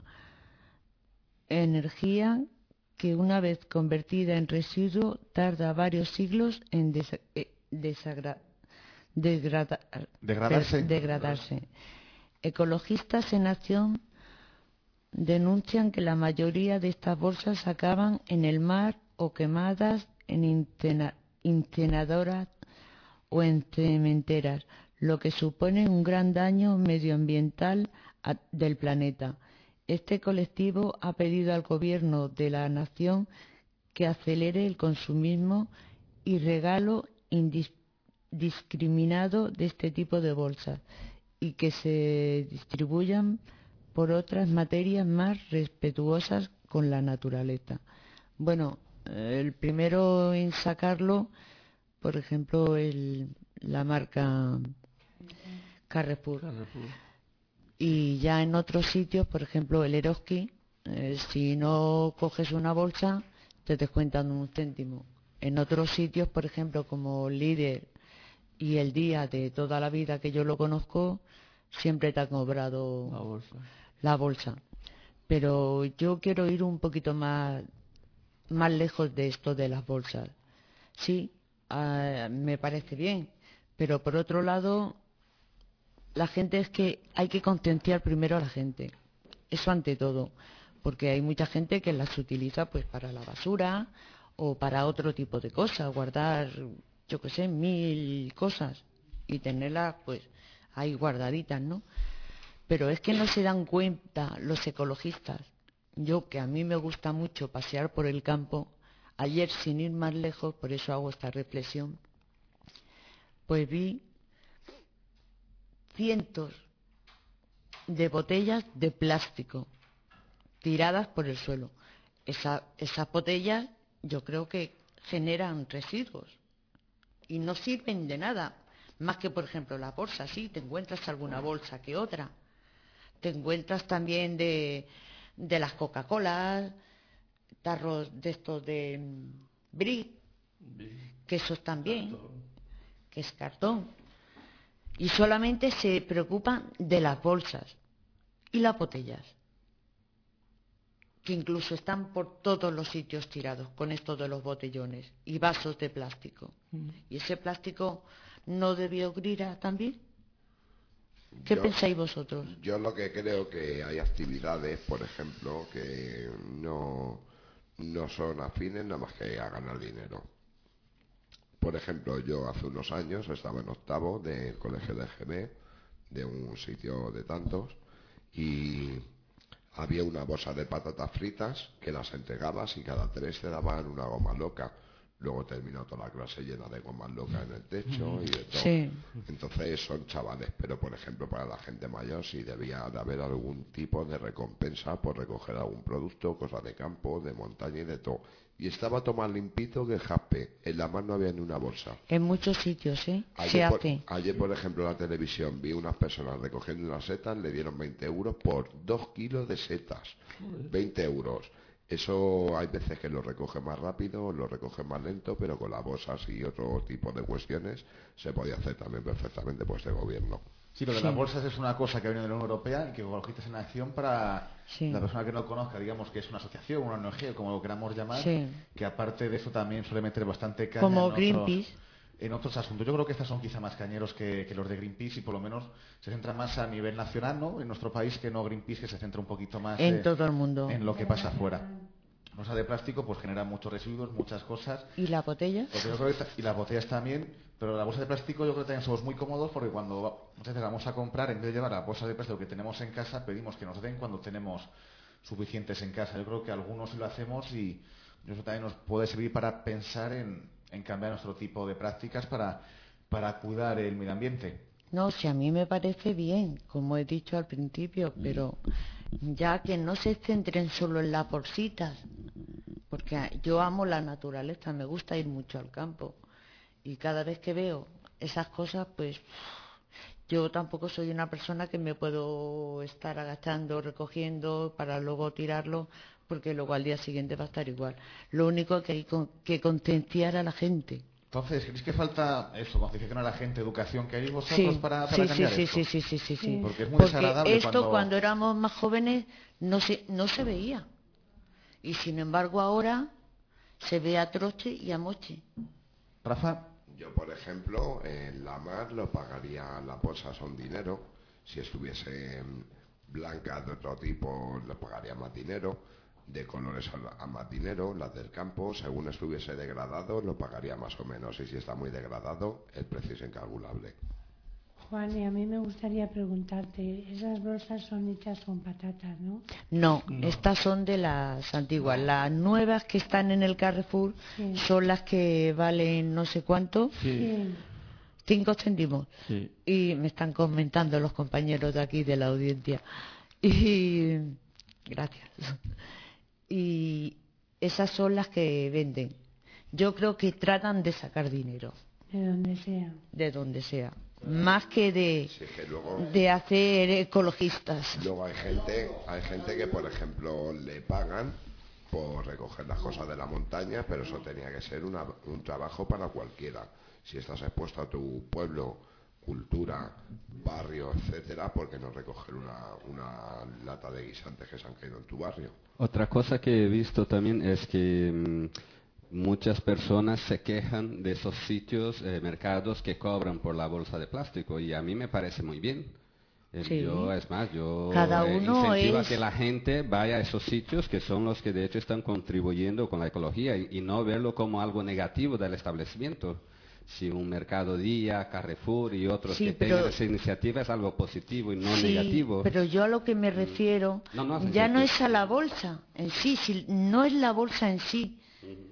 [SPEAKER 4] energía que una vez convertida en residuo tarda varios siglos en degradarse. Ecologistas en acción denuncian que la mayoría de estas bolsas acaban en el mar o quemadas en incineradoras o en cementeras, lo que supone un gran daño medioambiental del planeta. Este colectivo ha pedido al gobierno de la nación que acelere el consumismo y regalo indiscriminado de este tipo de bolsas y que se distribuyan por otras materias más respetuosas con la naturaleza. Bueno, el primero en sacarlo, por ejemplo, la marca Carrefour. Y ya en otros sitios, por ejemplo, el Eroski, si no coges una bolsa, te descuentan un céntimo. En otros sitios, por ejemplo, como Líder y El Día de toda la vida que yo lo conozco, siempre te han cobrado la bolsa. Pero yo quiero ir un poquito más lejos de esto de las bolsas. Sí, me parece bien, pero por otro lado, la gente es que hay que concienciar primero a la gente. Eso ante todo, porque hay mucha gente que las utiliza pues para la basura o para otro tipo de cosas, guardar, yo qué sé, 1000 cosas y tenerlas pues ahí guardaditas, ¿no? Pero es que no se dan cuenta los ecologistas. Yo, que a mí me gusta mucho pasear por el campo, ayer, sin ir más lejos, por eso hago esta reflexión, pues vi cientos de botellas de plástico tiradas por el suelo. Esas botellas yo creo que generan residuos y no sirven de nada, más que por ejemplo la bolsa, sí, te encuentras alguna bolsa que otra, te encuentras también de las Coca-Colas, tarros de estos de Brie, que esos también, que es cartón, y solamente se preocupan de las bolsas y las botellas, que incluso están por todos los sitios tirados con esto de los botellones y vasos de plástico. ¿Y ese plástico no debió ir también? ¿Qué pensáis vosotros?
[SPEAKER 6] Yo lo que creo que hay actividades, por ejemplo, que no son afines nada más que a ganar dinero. Por ejemplo, yo hace unos años estaba en octavo del colegio de GB, de un sitio de tantos, y había una bolsa de patatas fritas que las entregabas y cada 3 te daban una goma loca. Luego terminó toda la clase llena de gomas locas en el techo y de todo.
[SPEAKER 4] Sí.
[SPEAKER 6] Entonces son chavales, pero por ejemplo para la gente mayor sí debía de haber algún tipo de recompensa por recoger algún producto, cosas de campo, de montaña y de todo. Y estaba todo más limpito que el jaspe. En la mano no había ni una bolsa.
[SPEAKER 4] En muchos sitios, se hace.
[SPEAKER 6] Ayer, por ejemplo, en la televisión vi unas personas recogiendo unas setas, le dieron 20 euros por 2 kilos de setas. 20 euros. Eso hay veces que lo recoge más rápido, lo recoge más lento, pero con las bolsas y otro tipo de cuestiones se podía hacer también perfectamente por este gobierno.
[SPEAKER 2] Sí, lo de las bolsas es una cosa que ha venido de la Unión Europea y que Ecologistas en Acción, para la persona que no conozca, digamos que es una asociación, una ONG, como lo queramos llamar, que aparte de eso también suele meter bastante caña
[SPEAKER 4] como Greenpeace.
[SPEAKER 2] En otros asuntos. Yo creo que estos son quizá más cañeros que los de Greenpeace y por lo menos se centran más a nivel nacional, ¿no? En nuestro país, que no Greenpeace, que se centra un poquito más
[SPEAKER 4] en todo el mundo,
[SPEAKER 2] en lo que pasa afuera. Bolsa de plástico pues genera muchos residuos, muchas cosas.
[SPEAKER 4] ¿Y las botellas?
[SPEAKER 2] Y las botellas también, pero la bolsa de plástico yo creo que también somos muy cómodos porque cuando muchas veces vamos a comprar, en vez de llevar la bolsa de plástico que tenemos en casa, pedimos que nos den cuando tenemos suficientes en casa. Yo creo que algunos lo hacemos y eso también nos puede servir para pensar en cambiar nuestro tipo de prácticas para cuidar el medio ambiente.
[SPEAKER 4] No, si a mí me parece bien, como he dicho al principio, pero ya que no se centren solo en las bolsitas, porque yo amo la naturaleza, me gusta ir mucho al campo y cada vez que veo esas cosas, pues yo tampoco soy una persona que me puedo estar agachando, recogiendo para luego tirarlo, porque luego al día siguiente va a estar igual. Lo único que hay que concienciar a la gente.
[SPEAKER 2] Entonces, ¿creéis que falta eso, concienciación a la gente, educación, que haréis vosotros para cambiar esto?
[SPEAKER 4] Sí.
[SPEAKER 2] Porque es muy desagradable
[SPEAKER 4] esto cuando éramos más jóvenes no se veía. Y sin embargo ahora se ve a troche y a moche.
[SPEAKER 2] Rafa.
[SPEAKER 6] Yo, por ejemplo, en la mar lo pagaría, las bolsas son dinero. Si estuviesen blancas de otro tipo, lo pagaría más dinero. De colores a más dinero. Las del campo, según estuviese degradado, lo pagaría más o menos. Y si está muy degradado, el precio es incalculable.
[SPEAKER 3] Juan, y a mí me gustaría preguntarte, esas bolsas son hechas con patatas, ¿no?
[SPEAKER 4] No, estas son de las antiguas. Las nuevas que están en el Carrefour son las que valen no sé cuánto. 5 céntimos. Y me están comentando los compañeros de aquí de la audiencia. Y gracias. Y esas son las que venden. Yo creo que tratan de sacar dinero.
[SPEAKER 3] De donde sea.
[SPEAKER 4] De donde sea. Más que
[SPEAKER 6] luego,
[SPEAKER 4] de hacer ecologistas.
[SPEAKER 6] Luego hay gente que, por ejemplo, le pagan por recoger las cosas de la montaña, pero eso tenía que ser un trabajo para cualquiera. Si estás expuesto a tu pueblo, cultura, barrio, etcétera, ¿por qué no recoger una lata de guisantes que se han caído en tu barrio?
[SPEAKER 8] Otra cosa que he visto también es que muchas personas se quejan de esos sitios, mercados que cobran por la bolsa de plástico, y a mí me parece muy bien. Yo
[SPEAKER 4] Cada uno
[SPEAKER 8] incentivo a que la gente vaya a esos sitios que son los que de hecho están contribuyendo con la ecología y no verlo como algo negativo del establecimiento. Si un Mercado Día, Carrefour y otros que tengan esa iniciativa es algo positivo y no negativo.
[SPEAKER 4] Pero yo a lo que me refiero no es a la bolsa en sí, no es la bolsa en sí,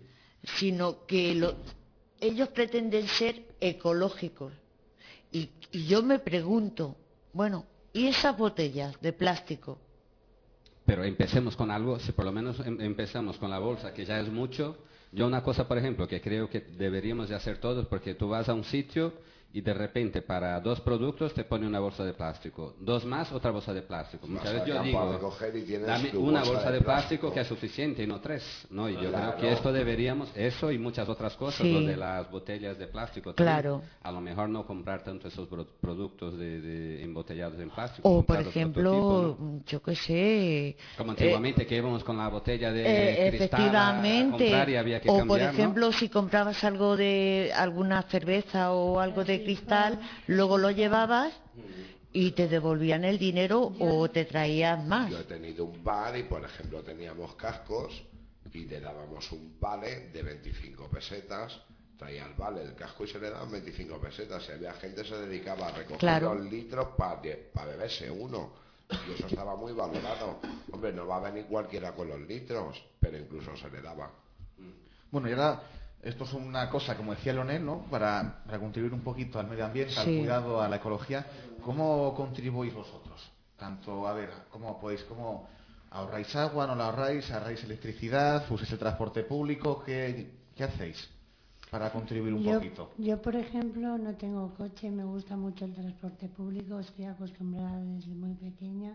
[SPEAKER 4] sino que ellos pretenden ser ecológicos. Y yo me pregunto, bueno, ¿y esas botellas de plástico?
[SPEAKER 8] Pero empecemos con algo, si por lo menos empezamos con la bolsa, que ya es mucho. Yo una cosa, por ejemplo, que creo que deberíamos de hacer todos, porque tú vas a un sitio y de repente para 2 productos te pone una bolsa de plástico, 2 más, otra bolsa de plástico. Muchas veces yo digo, dame una bolsa de plástico que es suficiente y no 3, ¿no? Y yo creo que esto deberíamos, eso y muchas otras cosas,
[SPEAKER 4] Sí.
[SPEAKER 8] lo de las botellas de plástico también.
[SPEAKER 4] Claro.
[SPEAKER 8] A lo mejor no comprar tanto esos productos de embotellados en plástico.
[SPEAKER 4] O, por
[SPEAKER 8] comprarlos de otro
[SPEAKER 4] ejemplo,
[SPEAKER 8] tipo, ¿no?
[SPEAKER 4] yo qué sé...
[SPEAKER 8] Como antiguamente que íbamos con la botella de cristal
[SPEAKER 4] efectivamente,
[SPEAKER 8] a comprar y había que
[SPEAKER 4] o
[SPEAKER 8] cambiar,
[SPEAKER 4] por
[SPEAKER 8] ¿no?
[SPEAKER 4] ejemplo, si comprabas algo de alguna cerveza o algo de cristal, luego lo llevabas y te devolvían el dinero o te traían más.
[SPEAKER 6] Yo he tenido un bar y, por ejemplo, teníamos cascos y le dábamos un vale de 25 pesetas. Traía el vale del casco y se le daban 25 pesetas. Y había gente que se dedicaba a recoger
[SPEAKER 4] Claro.
[SPEAKER 6] los litros para beberse uno. Y eso estaba muy valorado. Hombre, no va a venir cualquiera con los litros, pero incluso se le daba.
[SPEAKER 2] Bueno, y ahora, esto es una cosa, como decía Leonel, ¿no? Para contribuir un poquito al medio ambiente, al
[SPEAKER 4] Sí.
[SPEAKER 2] cuidado, a la ecología. ¿Cómo contribuís vosotros? Tanto, a ver, ¿cómo ahorráis agua, no la ahorráis, ahorráis electricidad, usáis el transporte público? ¿Qué hacéis para contribuir un poquito?
[SPEAKER 3] Yo, por ejemplo, no tengo coche, me gusta mucho el transporte público, estoy acostumbrada desde muy pequeña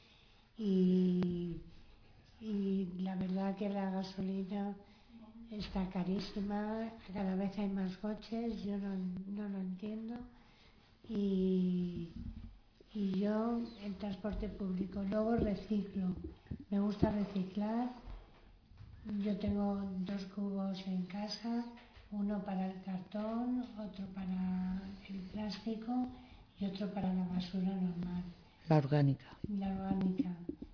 [SPEAKER 3] y la verdad que la gasolina está carísima, cada vez hay más coches, yo no lo entiendo y yo el transporte público, luego reciclo, me gusta reciclar, yo tengo 2 cubos en casa, uno para el cartón, otro para el plástico y otro para la basura normal,
[SPEAKER 4] La orgánica.
[SPEAKER 3] la orgánica.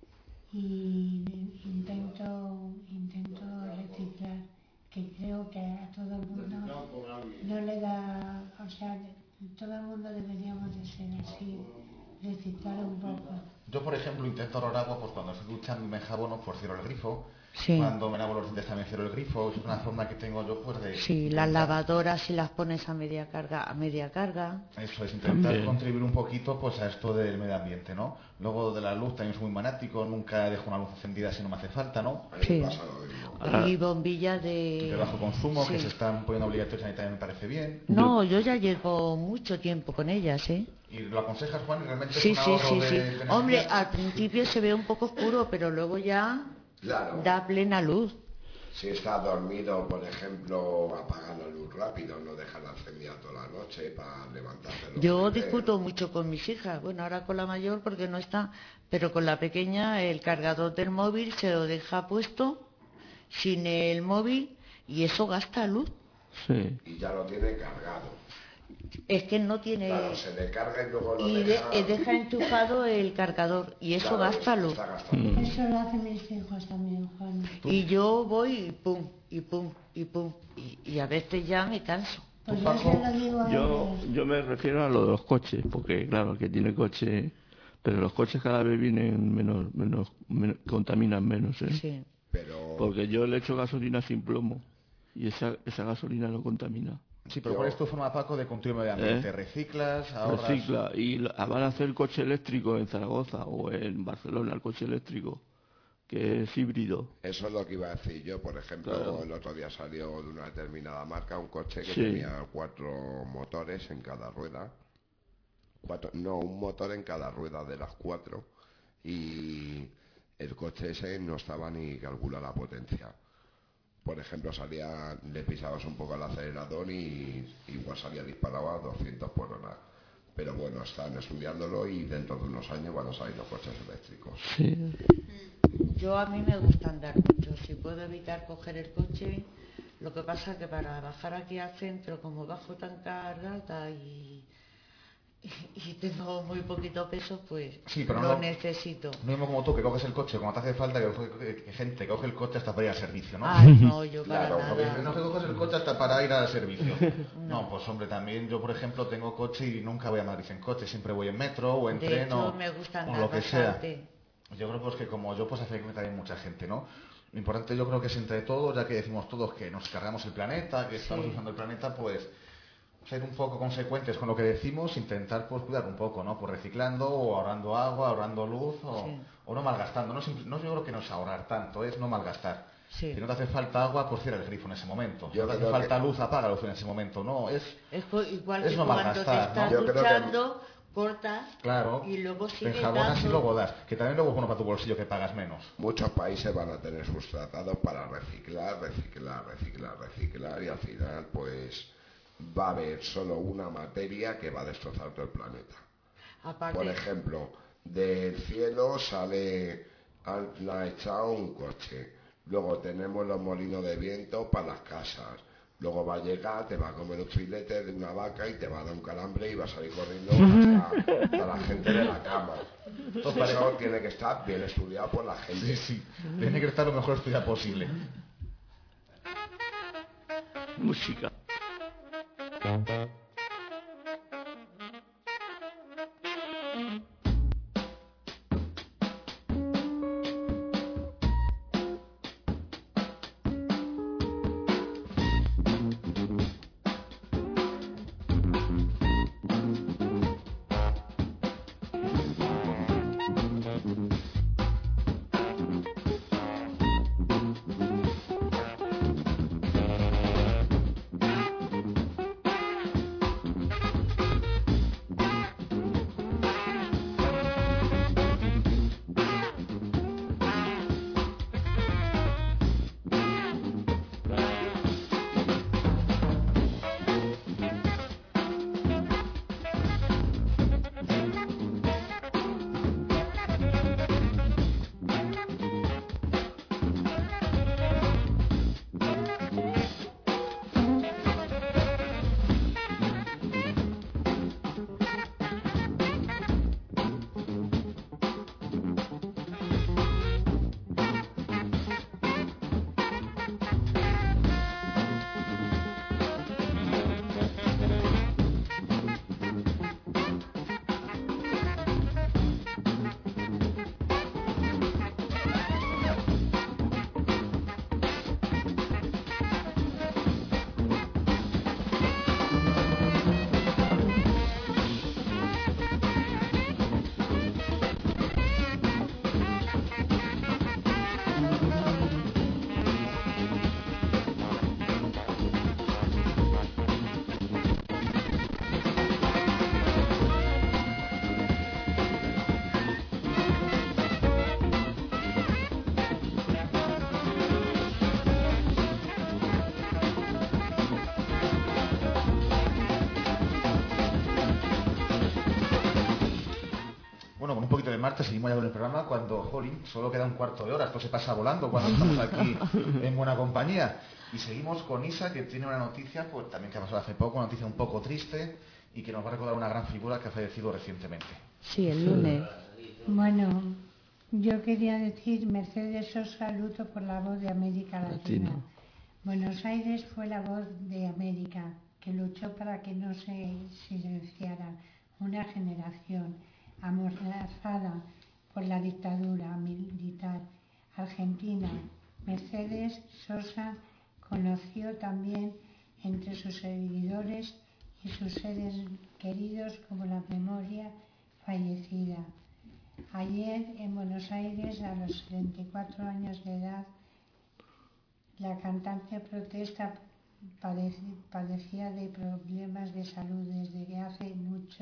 [SPEAKER 3] Y intento reciclar, que creo que a todo el mundo no le da, o sea, todo el mundo deberíamos de ser así, reciclar un poco.
[SPEAKER 2] Yo, por ejemplo, intento ahorrar agua, pues cuando estoy duchando y me enjabono, pues cierro el grifo.
[SPEAKER 4] Sí.
[SPEAKER 2] Cuando me lavo los dientes también cierro el grifo. Es una forma que tengo yo, pues, de...
[SPEAKER 4] Sí, las lavadoras si las pones a media carga,
[SPEAKER 2] Eso es, intentar
[SPEAKER 5] También.
[SPEAKER 2] contribuir un poquito, pues, a esto del medio ambiente, ¿no? Luego de la luz también soy muy fanático, nunca dejo una luz encendida si no me hace falta, ¿no?
[SPEAKER 6] A mí
[SPEAKER 4] Sí.
[SPEAKER 6] me pasa lo mismo.
[SPEAKER 4] y bombillas
[SPEAKER 2] De bajo consumo,
[SPEAKER 4] Sí.
[SPEAKER 2] que se están poniendo obligatorios, a mí también me parece bien.
[SPEAKER 4] No, yo ya llevo mucho tiempo con ellas, ¿eh?
[SPEAKER 2] ¿Y lo aconsejas, Juan? ¿Y realmente
[SPEAKER 4] Sí,
[SPEAKER 2] es un
[SPEAKER 4] sí,
[SPEAKER 2] ahorro
[SPEAKER 4] sí,
[SPEAKER 2] de
[SPEAKER 4] sí.
[SPEAKER 2] energía?
[SPEAKER 4] Hombre, al principio se ve un poco oscuro, pero luego ya
[SPEAKER 6] Claro.
[SPEAKER 4] da plena luz.
[SPEAKER 6] Si estás dormido, por ejemplo, apaga la luz rápido, no dejarla encendida toda la noche para levantarte.
[SPEAKER 4] Yo discuto mucho con mis hijas, bueno, ahora con la mayor porque no está, pero con la pequeña el cargador del móvil se lo deja puesto sin el móvil y eso gasta luz.
[SPEAKER 5] Sí.
[SPEAKER 6] Y ya lo tiene cargado.
[SPEAKER 4] Es que no tiene...
[SPEAKER 6] Claro, se le carga y luego lo
[SPEAKER 4] y
[SPEAKER 6] deja...
[SPEAKER 4] deja enchufado el cargador y eso
[SPEAKER 6] Claro,
[SPEAKER 4] gasta luz.
[SPEAKER 6] está gastando.
[SPEAKER 3] Eso lo hacen mis hijos también, Juan.
[SPEAKER 4] Y yo voy y pum, y pum, y pum, y a veces ya me canso.
[SPEAKER 3] Pues yo se lo digo a
[SPEAKER 5] Yo,
[SPEAKER 3] ellos.
[SPEAKER 5] yo me refiero a lo de los coches, porque claro, el que tiene coche, pero los coches cada vez vienen menos contaminan menos, ¿eh?
[SPEAKER 4] Sí.
[SPEAKER 6] Pero
[SPEAKER 5] Porque yo le echo gasolina sin plomo y esa gasolina no contamina.
[SPEAKER 2] Sí, pero por esto forma, Paco, de contribuir al medio ambiente.
[SPEAKER 5] ¿Eh?
[SPEAKER 2] Reciclas, ahorras...
[SPEAKER 5] Recicla. Y van a hacer coche eléctrico en Zaragoza o en Barcelona, el coche eléctrico, que es híbrido.
[SPEAKER 6] eso es lo que iba a decir yo. Por ejemplo,
[SPEAKER 5] Claro.
[SPEAKER 6] el otro día salió de una determinada marca un coche que
[SPEAKER 5] Sí.
[SPEAKER 6] tenía 4 motores en cada rueda. Un motor en cada rueda de las 4. Y el coche ese no estaba ni calcula la potencia. Por ejemplo, le pisabas un poco al acelerador y igual salía disparado a 200 por hora. Pero bueno, están estudiándolo y dentro de unos años van a salir los coches eléctricos.
[SPEAKER 5] Sí.
[SPEAKER 4] Yo a mí me gusta andar mucho, si puedo evitar coger el coche, lo que pasa que para bajar aquí al centro, como bajo tan cargada y tengo muy poquito peso, pues
[SPEAKER 2] Sí, pero
[SPEAKER 4] lo
[SPEAKER 2] no-
[SPEAKER 4] necesito.
[SPEAKER 2] No mismo como tú, que coges el coche cuando te hace falta, que gente que coge el coche hasta para ir al servicio, ¿no?
[SPEAKER 4] Ay, no, yo para
[SPEAKER 6] Claro,
[SPEAKER 2] Porque
[SPEAKER 4] nada.
[SPEAKER 2] no que coges el coche hasta para ir al servicio. No, pues hombre, también yo, por ejemplo, tengo coche y nunca voy a Madrid en coche, siempre voy en metro o en
[SPEAKER 4] De
[SPEAKER 2] tren
[SPEAKER 4] hecho,
[SPEAKER 2] o
[SPEAKER 4] me gusta
[SPEAKER 2] o
[SPEAKER 4] andar
[SPEAKER 2] lo que sea.
[SPEAKER 4] bastante.
[SPEAKER 2] Yo creo pues que como yo, pues hace también mucha gente, ¿no? Lo importante yo creo que es entre todos, ya que decimos todos que nos cargamos el planeta, que estamos usando el planeta, pues ser un poco consecuentes con lo que decimos, intentar pues cuidar un poco, ¿no? Pues reciclando o ahorrando agua, ahorrando luz o no malgastando. No, yo creo que no es ahorrar tanto, es no malgastar.
[SPEAKER 4] Sí.
[SPEAKER 2] Si no te hace falta agua, pues cierra el grifo en ese momento. Si
[SPEAKER 6] Yo
[SPEAKER 2] no te hace
[SPEAKER 6] creo
[SPEAKER 2] falta luz, apaga la luz en ese momento. No,
[SPEAKER 4] Igual
[SPEAKER 2] es
[SPEAKER 4] que
[SPEAKER 2] no
[SPEAKER 4] cuando te
[SPEAKER 2] malgastar,
[SPEAKER 4] estás
[SPEAKER 2] ¿no?
[SPEAKER 6] Yo creo que-
[SPEAKER 4] duchando, cortas
[SPEAKER 2] Claro,
[SPEAKER 4] y luego
[SPEAKER 2] te
[SPEAKER 4] sigues
[SPEAKER 2] enjabonas y
[SPEAKER 4] dando.
[SPEAKER 2] luego das. Que también luego es bueno para tu bolsillo que pagas menos.
[SPEAKER 6] Muchos países van a tener sus tratados para reciclar y al final pues va a haber solo una materia que va a destrozar todo el planeta.
[SPEAKER 4] Aparte,
[SPEAKER 6] Por ejemplo, del cielo la ha echado un coche, luego tenemos los molinos de viento para las casas, luego va a llegar, te va a comer un filete de una vaca y te va a dar un calambre y va a salir corriendo hasta la gente de la cama. Todo eso tiene que estar bien estudiado por la gente.
[SPEAKER 2] Sí, tiene que estar lo mejor estudiado posible.
[SPEAKER 5] Música.
[SPEAKER 2] Bueno, con un poquito de marcha seguimos ya con el programa cuando, jolín, solo queda un cuarto de hora. Esto se pasa volando cuando estamos aquí en buena compañía. Y seguimos con Isa, que tiene una noticia, pues también que ha pasado hace poco, una noticia un poco triste y que nos va a recordar una gran figura que ha fallecido recientemente.
[SPEAKER 4] sí, el lunes.
[SPEAKER 3] Bueno, yo quería decir Mercedes Sosa, luto por la voz de América Latina. Buenos Aires fue la voz de América, que luchó para que no se silenciara una generación amordazada por la dictadura militar argentina. Mercedes Sosa conoció también entre sus seguidores y sus seres queridos como la memoria fallecida. Ayer en Buenos Aires, a los 74 años de edad, la cantante protesta padecía de problemas de salud desde hace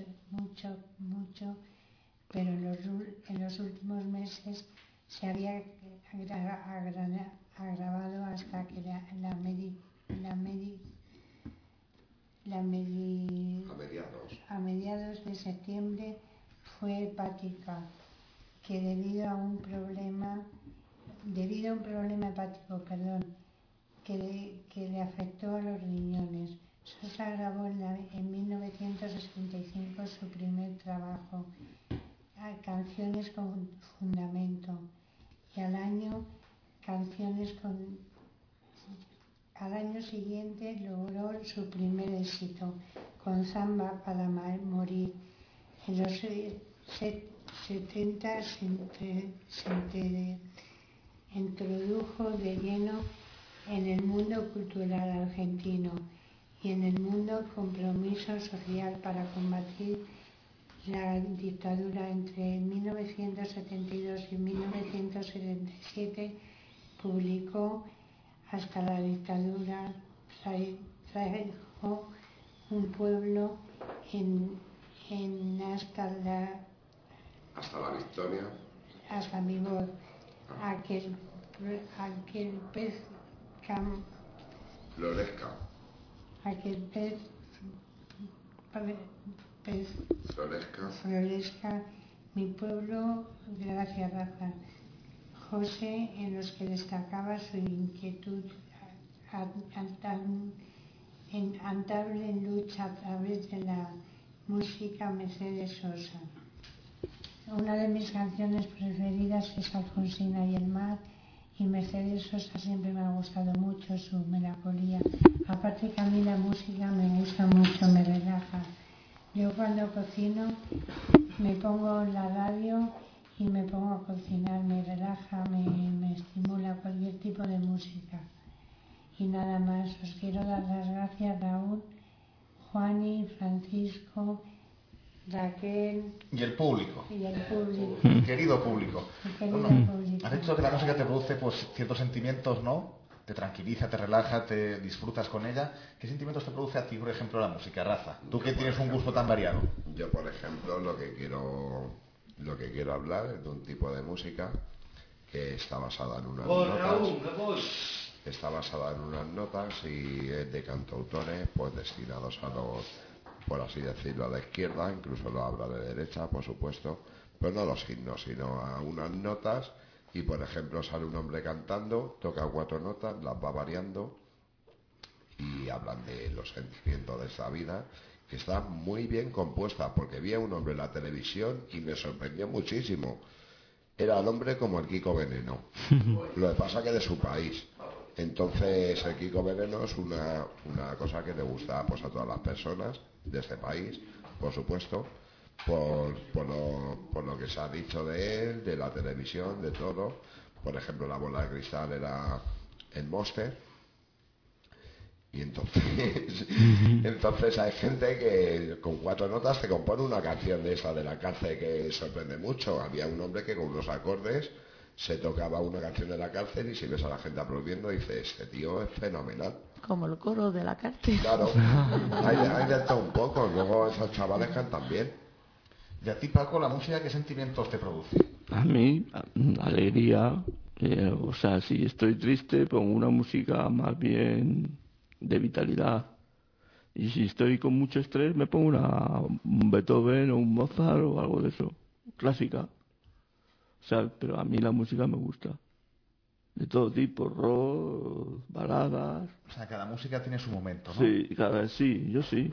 [SPEAKER 3] mucho, pero en los últimos meses se había agravado hasta que a mediados de septiembre fue hepática, que debido a un problema hepático, que le afectó a los riñones. Sosa grabó en 1965 su primer trabajo, Canciones con Fundamento, y al año siguiente logró su primer éxito con Samba para morir. En los 70 introdujo de lleno en el mundo cultural argentino y en el mundo compromiso social para combatir la dictadura. Entre 1972 y 1977 publicó Hasta la dictadura trajo un pueblo en hasta
[SPEAKER 6] Hasta la victoria.
[SPEAKER 3] hasta mi voz, aquel pez
[SPEAKER 6] Florezca.
[SPEAKER 3] aquel pez florezca mi pueblo. Gracias, Rafa. José, en los que destacaba su inquietud andable en lucha a través de la música. Mercedes Sosa. Una de mis canciones preferidas es Alfonsina y el mar, y Mercedes Sosa siempre me ha gustado mucho su melancolía. Aparte que a mí la música me gusta mucho, me relaja. Yo cuando cocino me pongo la radio y me pongo a cocinar, me relaja, me estimula cualquier tipo de música. Y nada más, os quiero dar las gracias, Raúl, Juani, Francisco, Raquel
[SPEAKER 2] Y el público.
[SPEAKER 3] y el público.
[SPEAKER 2] Querido público.
[SPEAKER 3] El querido público.
[SPEAKER 2] Has dicho que la música te produce pues ciertos sentimientos, ¿no? Te tranquiliza, te relaja, te disfrutas con ella. ¿Qué sentimientos te produce a ti, por ejemplo, la música, Rafa? Tú que tienes un gusto tan variado.
[SPEAKER 6] Yo, por ejemplo, lo que quiero hablar es de un tipo de música que está basada en unas notas. Está basada en unas notas y es de cantautores pues destinados a los, por así decirlo, a la izquierda, incluso lo habla de derecha, por supuesto, pero no los himnos, sino a unas notas. Y por ejemplo sale un hombre cantando, toca 4 notas, las va variando y hablan de los sentimientos de esa vida, que está muy bien compuesta, porque vi a un hombre en la televisión y me sorprendió muchísimo. Era el hombre como el Kiko Veneno, lo que pasa que de su país. Entonces el Kiko Veneno es una cosa que le gusta pues a todas las personas de este país, por supuesto. Por lo que se ha dicho de él, de la televisión, de todo. Por ejemplo, La Bola de Cristal era el Monster. Y entonces hay gente que con 4 notas te compone una canción de esa de la cárcel que sorprende mucho. Había un hombre que con unos acordes se tocaba una canción de la cárcel y si ves a la gente aplaudiendo dices, este tío es fenomenal.
[SPEAKER 4] Como el coro de la cárcel.
[SPEAKER 6] Claro, hay de todo un poco. Luego esos chavales cantan bien.
[SPEAKER 2] ¿Y a ti, Paco, la música qué sentimientos te produce?
[SPEAKER 5] A mí, alegría. O sea, si estoy triste, pongo una música más bien de vitalidad. Y si estoy con mucho estrés, me pongo un Beethoven o un Mozart o algo de eso, clásica. O sea, pero a mí la música me gusta. De todo tipo, rock, baladas.
[SPEAKER 2] O sea, cada música tiene su momento, ¿no?
[SPEAKER 5] Sí, sí, yo sí.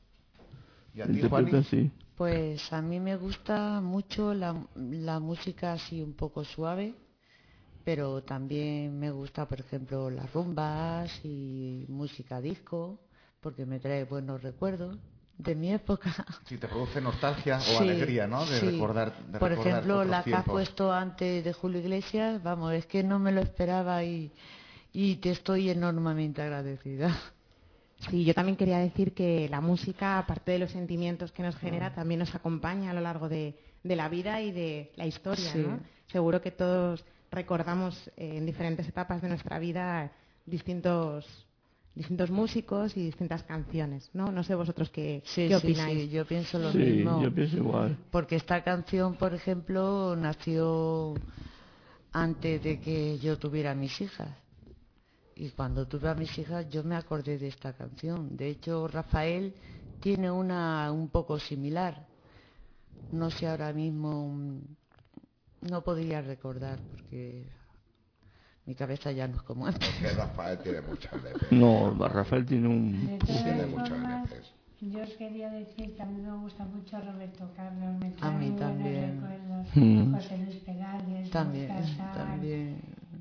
[SPEAKER 2] ¿Y a ti, Juani?
[SPEAKER 5] Sí.
[SPEAKER 4] Pues a mí me gusta mucho la música así un poco suave, pero también me gusta, por ejemplo, las rumbas y música disco, porque me trae buenos recuerdos de mi época.
[SPEAKER 2] Sí, te produce nostalgia o
[SPEAKER 4] Sí,
[SPEAKER 2] alegría, ¿no? De
[SPEAKER 4] sí.
[SPEAKER 2] recordar
[SPEAKER 4] Por ejemplo,
[SPEAKER 2] otros
[SPEAKER 4] la que has
[SPEAKER 2] tiempos.
[SPEAKER 4] puesto antes de Julio Iglesias, vamos, es que no me lo esperaba y te estoy enormemente agradecida.
[SPEAKER 9] Sí, yo también quería decir que la música, aparte de los sentimientos que nos genera, también nos acompaña a lo largo de la vida y de la historia,
[SPEAKER 4] Sí.
[SPEAKER 9] ¿no? Seguro que todos recordamos en diferentes etapas de nuestra vida distintos músicos y distintas canciones, ¿no? No sé vosotros qué opináis.
[SPEAKER 4] Sí, yo pienso lo
[SPEAKER 5] Sí,
[SPEAKER 4] mismo.
[SPEAKER 5] yo pienso igual.
[SPEAKER 4] Porque esta canción, por ejemplo, nació antes de que yo tuviera mis hijas. Y cuando tuve a mis hijas yo me acordé de esta canción. De hecho, Rafael tiene una un poco similar. No sé ahora mismo, no podría recordar porque mi cabeza ya no es como antes.
[SPEAKER 6] Porque Rafael tiene muchas LPs.
[SPEAKER 5] No, Rafael tiene
[SPEAKER 3] De todas
[SPEAKER 6] Tiene muchas
[SPEAKER 3] formas,
[SPEAKER 6] LPs.
[SPEAKER 3] yo os quería decir que a mí me gusta mucho Roberto Carlos, me
[SPEAKER 4] A
[SPEAKER 3] trae
[SPEAKER 4] mí
[SPEAKER 3] muy
[SPEAKER 4] también.
[SPEAKER 3] buenos recuerdos.
[SPEAKER 5] Mm.
[SPEAKER 3] José Luis Perales,
[SPEAKER 4] También,
[SPEAKER 3] Oscar Sanz,
[SPEAKER 4] también.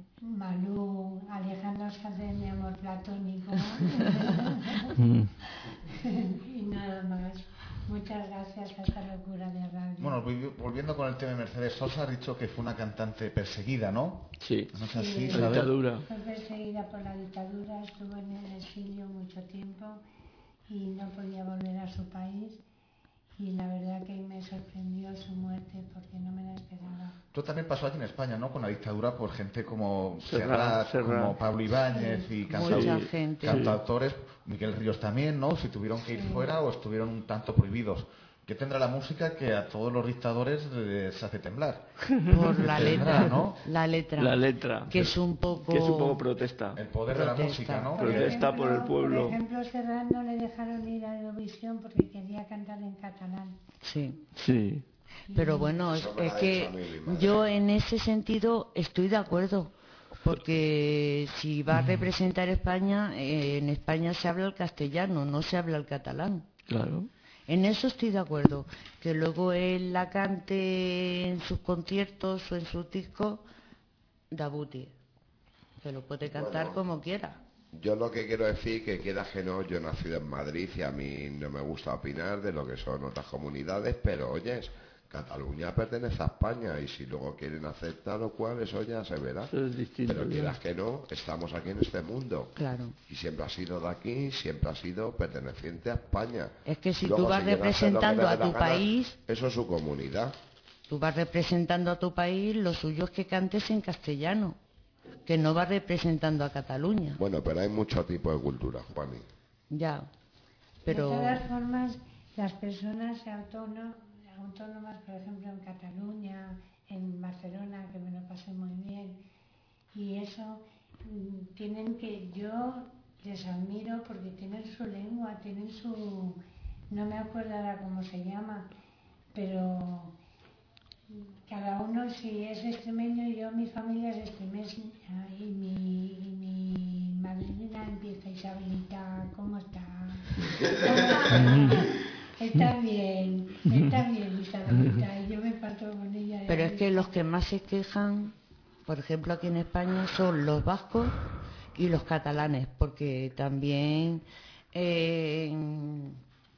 [SPEAKER 3] Malú, Alejandro Sanz de Mi Amor Platónico y nada más. Muchas gracias a esta locura de radio.
[SPEAKER 2] Bueno, volviendo con el tema de Mercedes Sosa, has dicho que fue una cantante perseguida, ¿no?
[SPEAKER 5] Sí.
[SPEAKER 2] ¿No es así,
[SPEAKER 3] Sí,
[SPEAKER 5] La
[SPEAKER 2] Isabel?
[SPEAKER 5] dictadura.
[SPEAKER 3] Fue perseguida por la dictadura, estuvo en el exilio mucho tiempo y no podía volver a su país. Y la verdad que me sorprendió su muerte porque no me la esperaba.
[SPEAKER 2] Esto también pasó aquí en España, ¿no? Con la dictadura por gente como
[SPEAKER 5] Serrat,
[SPEAKER 2] como Pablo Ibáñez y
[SPEAKER 4] Mucha gente.
[SPEAKER 2] cantautores, Miguel Ríos también, ¿no? Si tuvieron que ir fuera o estuvieron un tanto prohibidos. ¿Qué tendrá la música que a todos los dictadores les hace temblar?
[SPEAKER 4] Por la
[SPEAKER 2] Tendrá,
[SPEAKER 4] letra,
[SPEAKER 2] ¿no?
[SPEAKER 4] la letra.
[SPEAKER 5] La letra.
[SPEAKER 4] Que es un poco...
[SPEAKER 5] Que es un poco protesta.
[SPEAKER 2] El poder de la
[SPEAKER 4] Protesta.
[SPEAKER 2] música, ¿no?
[SPEAKER 5] Pero
[SPEAKER 2] Que-
[SPEAKER 5] está por el pueblo.
[SPEAKER 3] Por ejemplo, Serrat no le dejaron ir a Eurovisión porque quería cantar en catalán.
[SPEAKER 4] Sí.
[SPEAKER 5] Sí.
[SPEAKER 4] Pero bueno,
[SPEAKER 6] Eso me
[SPEAKER 4] es
[SPEAKER 6] lo ha
[SPEAKER 4] que
[SPEAKER 6] dicho a mí mi madre.
[SPEAKER 4] yo en ese sentido estoy de acuerdo. Porque si va a representar España, en España se habla el castellano, no se habla el catalán.
[SPEAKER 5] Claro.
[SPEAKER 4] En eso estoy de acuerdo. Que luego él la cante en sus conciertos o en sus discos, Dabuti. Que lo puede cantar
[SPEAKER 6] Bueno.
[SPEAKER 4] como quiera.
[SPEAKER 6] Yo lo que quiero decir que quieras que no, yo he nacido en Madrid y a mí no me gusta opinar de lo que son otras comunidades, pero oyes, Cataluña pertenece a España y si luego quieren aceptar lo cual, eso ya se verá.
[SPEAKER 5] Eso es distinto.
[SPEAKER 6] Pero
[SPEAKER 5] ya.
[SPEAKER 6] quieras que no, estamos aquí en este mundo.
[SPEAKER 4] Claro.
[SPEAKER 6] Y siempre ha sido de aquí, siempre ha sido perteneciente a España.
[SPEAKER 4] Es que si
[SPEAKER 6] Luego,
[SPEAKER 4] tú vas
[SPEAKER 6] si quieren hacer lo que
[SPEAKER 4] representando
[SPEAKER 6] les
[SPEAKER 4] a
[SPEAKER 6] dé la
[SPEAKER 4] tu
[SPEAKER 6] gana,
[SPEAKER 4] país,
[SPEAKER 6] eso es su comunidad.
[SPEAKER 4] tú vas representando a tu país, lo suyo es que cantes en castellano. Que no vas representando a Cataluña.
[SPEAKER 6] Bueno, pero hay muchos tipos de cultura, Juani.
[SPEAKER 4] Ya. Pero...
[SPEAKER 3] De todas formas, las personas autónomas, por ejemplo, en Cataluña, en Barcelona, que me lo pasé muy bien, y eso, tienen que, yo les admiro porque tienen su lengua, tienen su, no me acuerdo ahora cómo se llama, pero cada uno, si es extremeño, yo, mi familia es extremeña, y mi madrina empieza: Isabelita, ¿cómo está? Está bien, Isabelita, y yo me parto con ella.
[SPEAKER 4] Pero es que los que más se quejan, por ejemplo aquí en España, son los vascos y los catalanes, porque también en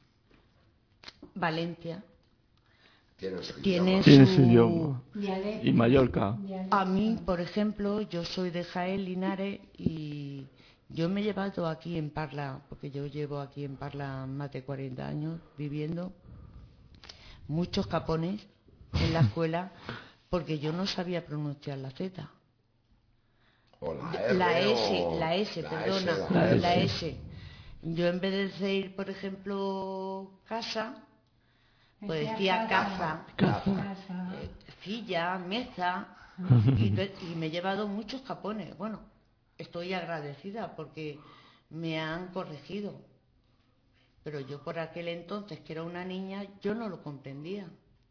[SPEAKER 4] Valencia tiene
[SPEAKER 5] Tiene su idioma.
[SPEAKER 3] Dialecto.
[SPEAKER 5] Y Mallorca.
[SPEAKER 4] A mí, por ejemplo, yo soy de Jaén, Linares, y yo me he llevado aquí en Parla, porque yo llevo aquí en Parla más de 40 años viviendo, muchos capones en la escuela, porque yo no sabía pronunciar la Z.
[SPEAKER 6] O
[SPEAKER 4] La
[SPEAKER 6] R,
[SPEAKER 4] S,
[SPEAKER 6] o
[SPEAKER 4] la S, perdona,
[SPEAKER 5] la
[SPEAKER 4] la
[SPEAKER 5] S.
[SPEAKER 4] S. Yo en vez de decir, por ejemplo, casa, pues decía caza, silla, mesa, y me he llevado muchos capones. Bueno, estoy agradecida porque me han corregido. Pero yo por aquel entonces, que era una niña, yo no lo comprendía.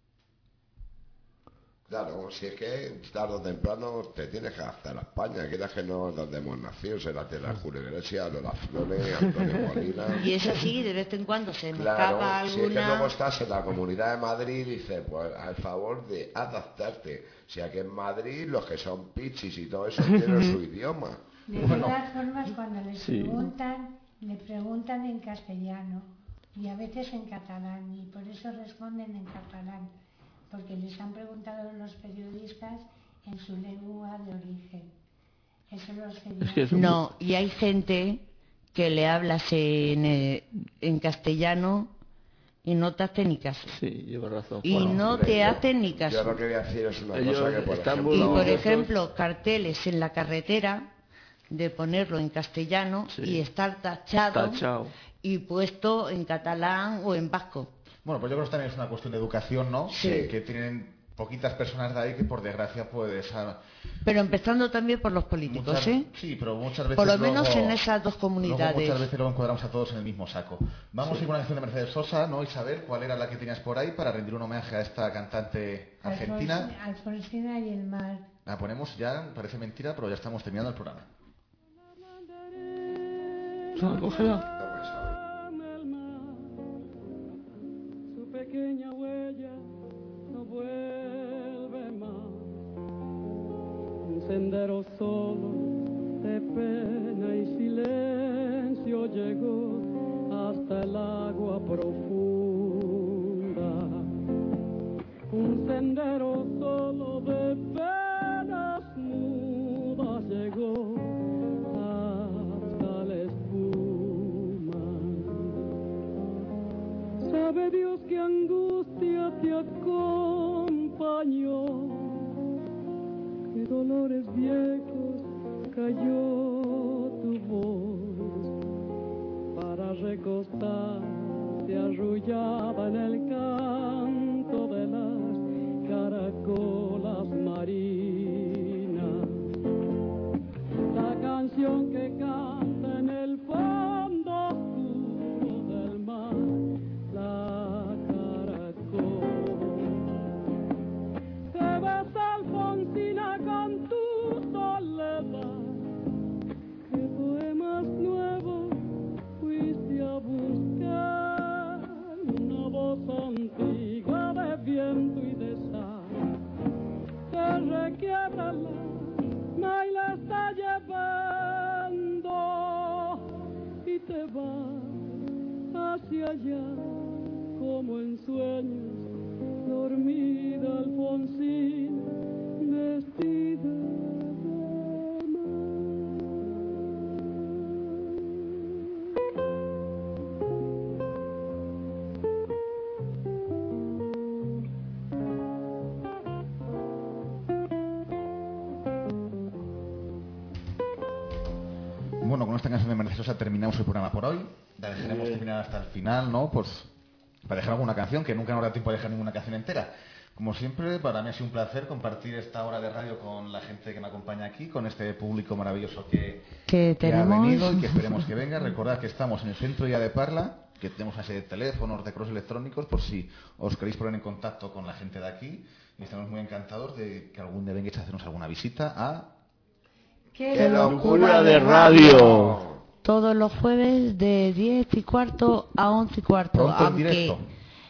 [SPEAKER 6] Claro, si es que tarde o temprano te tienes que adaptar a España, quieras que no, donde hemos nacido, será tierra de Julio Iglesias, Lola Flores, Antonio Molina.
[SPEAKER 4] Y es así, de vez en cuando se me
[SPEAKER 6] Claro,
[SPEAKER 4] escapa
[SPEAKER 6] si es que luego
[SPEAKER 4] alguna...
[SPEAKER 6] estás en la Comunidad de Madrid y dices, pues al favor de adaptarte. Si aquí en Madrid los que son pichis y todo eso tienen su idioma.
[SPEAKER 3] De todas formas, cuando les
[SPEAKER 5] Sí.
[SPEAKER 3] preguntan, le preguntan en castellano y a veces en catalán, y por eso responden en catalán, porque les han preguntado los periodistas en su lengua de origen. Eso lo sería.
[SPEAKER 5] Es que es
[SPEAKER 4] No, y hay gente que le hablas en castellano y no te hace ni caso.
[SPEAKER 5] Sí, lleva razón.
[SPEAKER 4] Y
[SPEAKER 5] Juan.
[SPEAKER 4] no
[SPEAKER 6] Hombre,
[SPEAKER 4] te
[SPEAKER 6] yo-
[SPEAKER 4] hacen ni
[SPEAKER 6] Yo
[SPEAKER 4] caso.
[SPEAKER 6] lo que voy a decir es una
[SPEAKER 5] Ellos
[SPEAKER 6] cosa que, por
[SPEAKER 5] están
[SPEAKER 6] ejemplo...
[SPEAKER 4] Y por
[SPEAKER 5] orgullosos.
[SPEAKER 4] ejemplo, carteles en la carretera de ponerlo en castellano
[SPEAKER 5] Sí.
[SPEAKER 4] y estar tachado
[SPEAKER 5] Tachado.
[SPEAKER 4] y puesto en catalán o en vasco.
[SPEAKER 2] Bueno, pues yo creo que también es una cuestión de educación, ¿no?
[SPEAKER 4] Sí.
[SPEAKER 2] Que tienen poquitas personas de ahí que por desgracia pues
[SPEAKER 4] Pero empezando también por los políticos,
[SPEAKER 2] muchas,
[SPEAKER 4] ¿eh?
[SPEAKER 2] sí, pero muchas veces
[SPEAKER 4] Por lo menos
[SPEAKER 2] luego-
[SPEAKER 4] en esas dos
[SPEAKER 2] luego
[SPEAKER 4] comunidades.
[SPEAKER 2] muchas veces lo encuadramos a todos en el mismo saco. Vamos a ir con una canción de Mercedes Sosa, ¿no, Isabel? ¿Cuál era la que tenías por ahí para rendir un homenaje a esta cantante argentina?
[SPEAKER 3] Alfonsina y el mar.
[SPEAKER 2] La ponemos ya, parece mentira, pero ya estamos terminando el programa.
[SPEAKER 5] No, cógela.
[SPEAKER 6] No me sabe.
[SPEAKER 1] el mar, su pequeña huella no vuelve más. Un sendero solo de pena y silencio llegó hasta el agua profunda.
[SPEAKER 10] sendero solo de penas mudas llegó hasta la espuma. Sabe Dios qué angustia te acompañó, qué dolores viejos cayó tu voz para recostarte arrullada en el canto de las caracolas marinas. La canción que canta en el fondo oscuro del mar, la caracol. Te vas, Alfonsina, con tu soledad. ¿Qué poemas nuevos fuiste a buscar? Una voz antigua de viento y de sal te requiebra el alma y la está llevando, y te vas hacia allá como en sueños, dormida Alfonsina, vestida de
[SPEAKER 2] Bueno, con esta canción de Mercedes Sosa terminamos el programa por hoy. La dejaremos terminar hasta el final, ¿no? Pues para dejar alguna canción, que nunca nos da tiempo de dejar ninguna canción entera. Como siempre, para mí ha sido un placer compartir esta hora de radio con la gente que me acompaña aquí, con este público maravilloso que ha venido y que esperemos que venga. Recordad que estamos en el centro ya de Parla, que tenemos una serie de teléfonos, de correos electrónicos, por si os queréis poner en contacto con la gente de aquí. Y estamos muy encantados de que algún día vengáis a hacernos alguna visita a...
[SPEAKER 5] ¡Qué locura de radio!
[SPEAKER 4] Todos los jueves de 10:15 a 11:15.
[SPEAKER 2] Pronto en directo.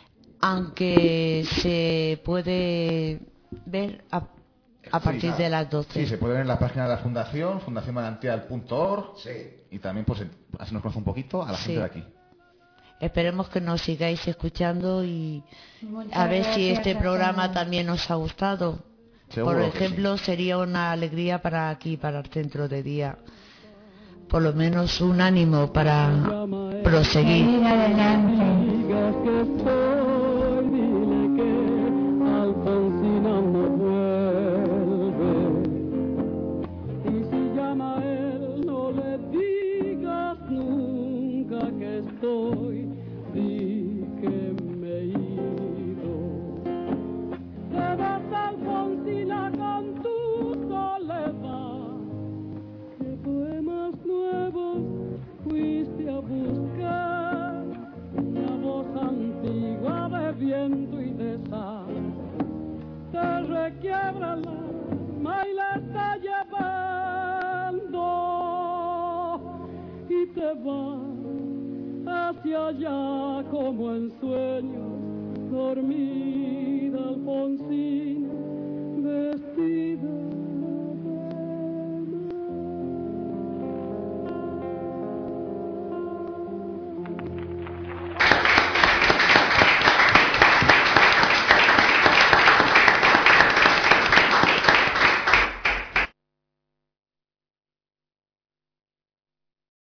[SPEAKER 4] Aunque se puede ver a partir de las 12.
[SPEAKER 2] Sí, se puede ver en la página de la Fundación, fundacionmanantial.org.
[SPEAKER 6] Sí.
[SPEAKER 2] Y también, pues, así nos conoce un poquito a la gente de aquí.
[SPEAKER 4] Esperemos que nos sigáis escuchando y
[SPEAKER 3] Muchas
[SPEAKER 4] a ver si
[SPEAKER 3] gracias
[SPEAKER 4] este
[SPEAKER 3] a
[SPEAKER 4] programa
[SPEAKER 3] todos.
[SPEAKER 4] también os ha gustado.
[SPEAKER 2] Seguro
[SPEAKER 4] Por
[SPEAKER 2] que
[SPEAKER 4] ejemplo, sería una alegría para aquí, para el centro de día. Por lo menos un ánimo para proseguir.
[SPEAKER 3] Seguir adelante.
[SPEAKER 10] digas que estoy, dile que Alfonsina no vuelve. Y si llama a él, no le digas nunca que estoy, di que me he ido. Te vas, Alfonsina, con tu soledad. ¿Qué poemas nuevos fuiste a buscar? Una voz antigua de viento y de sal te requiebra el alma y la está llevando, y te vas hacia allá como en sueños, dormida Alfonsina.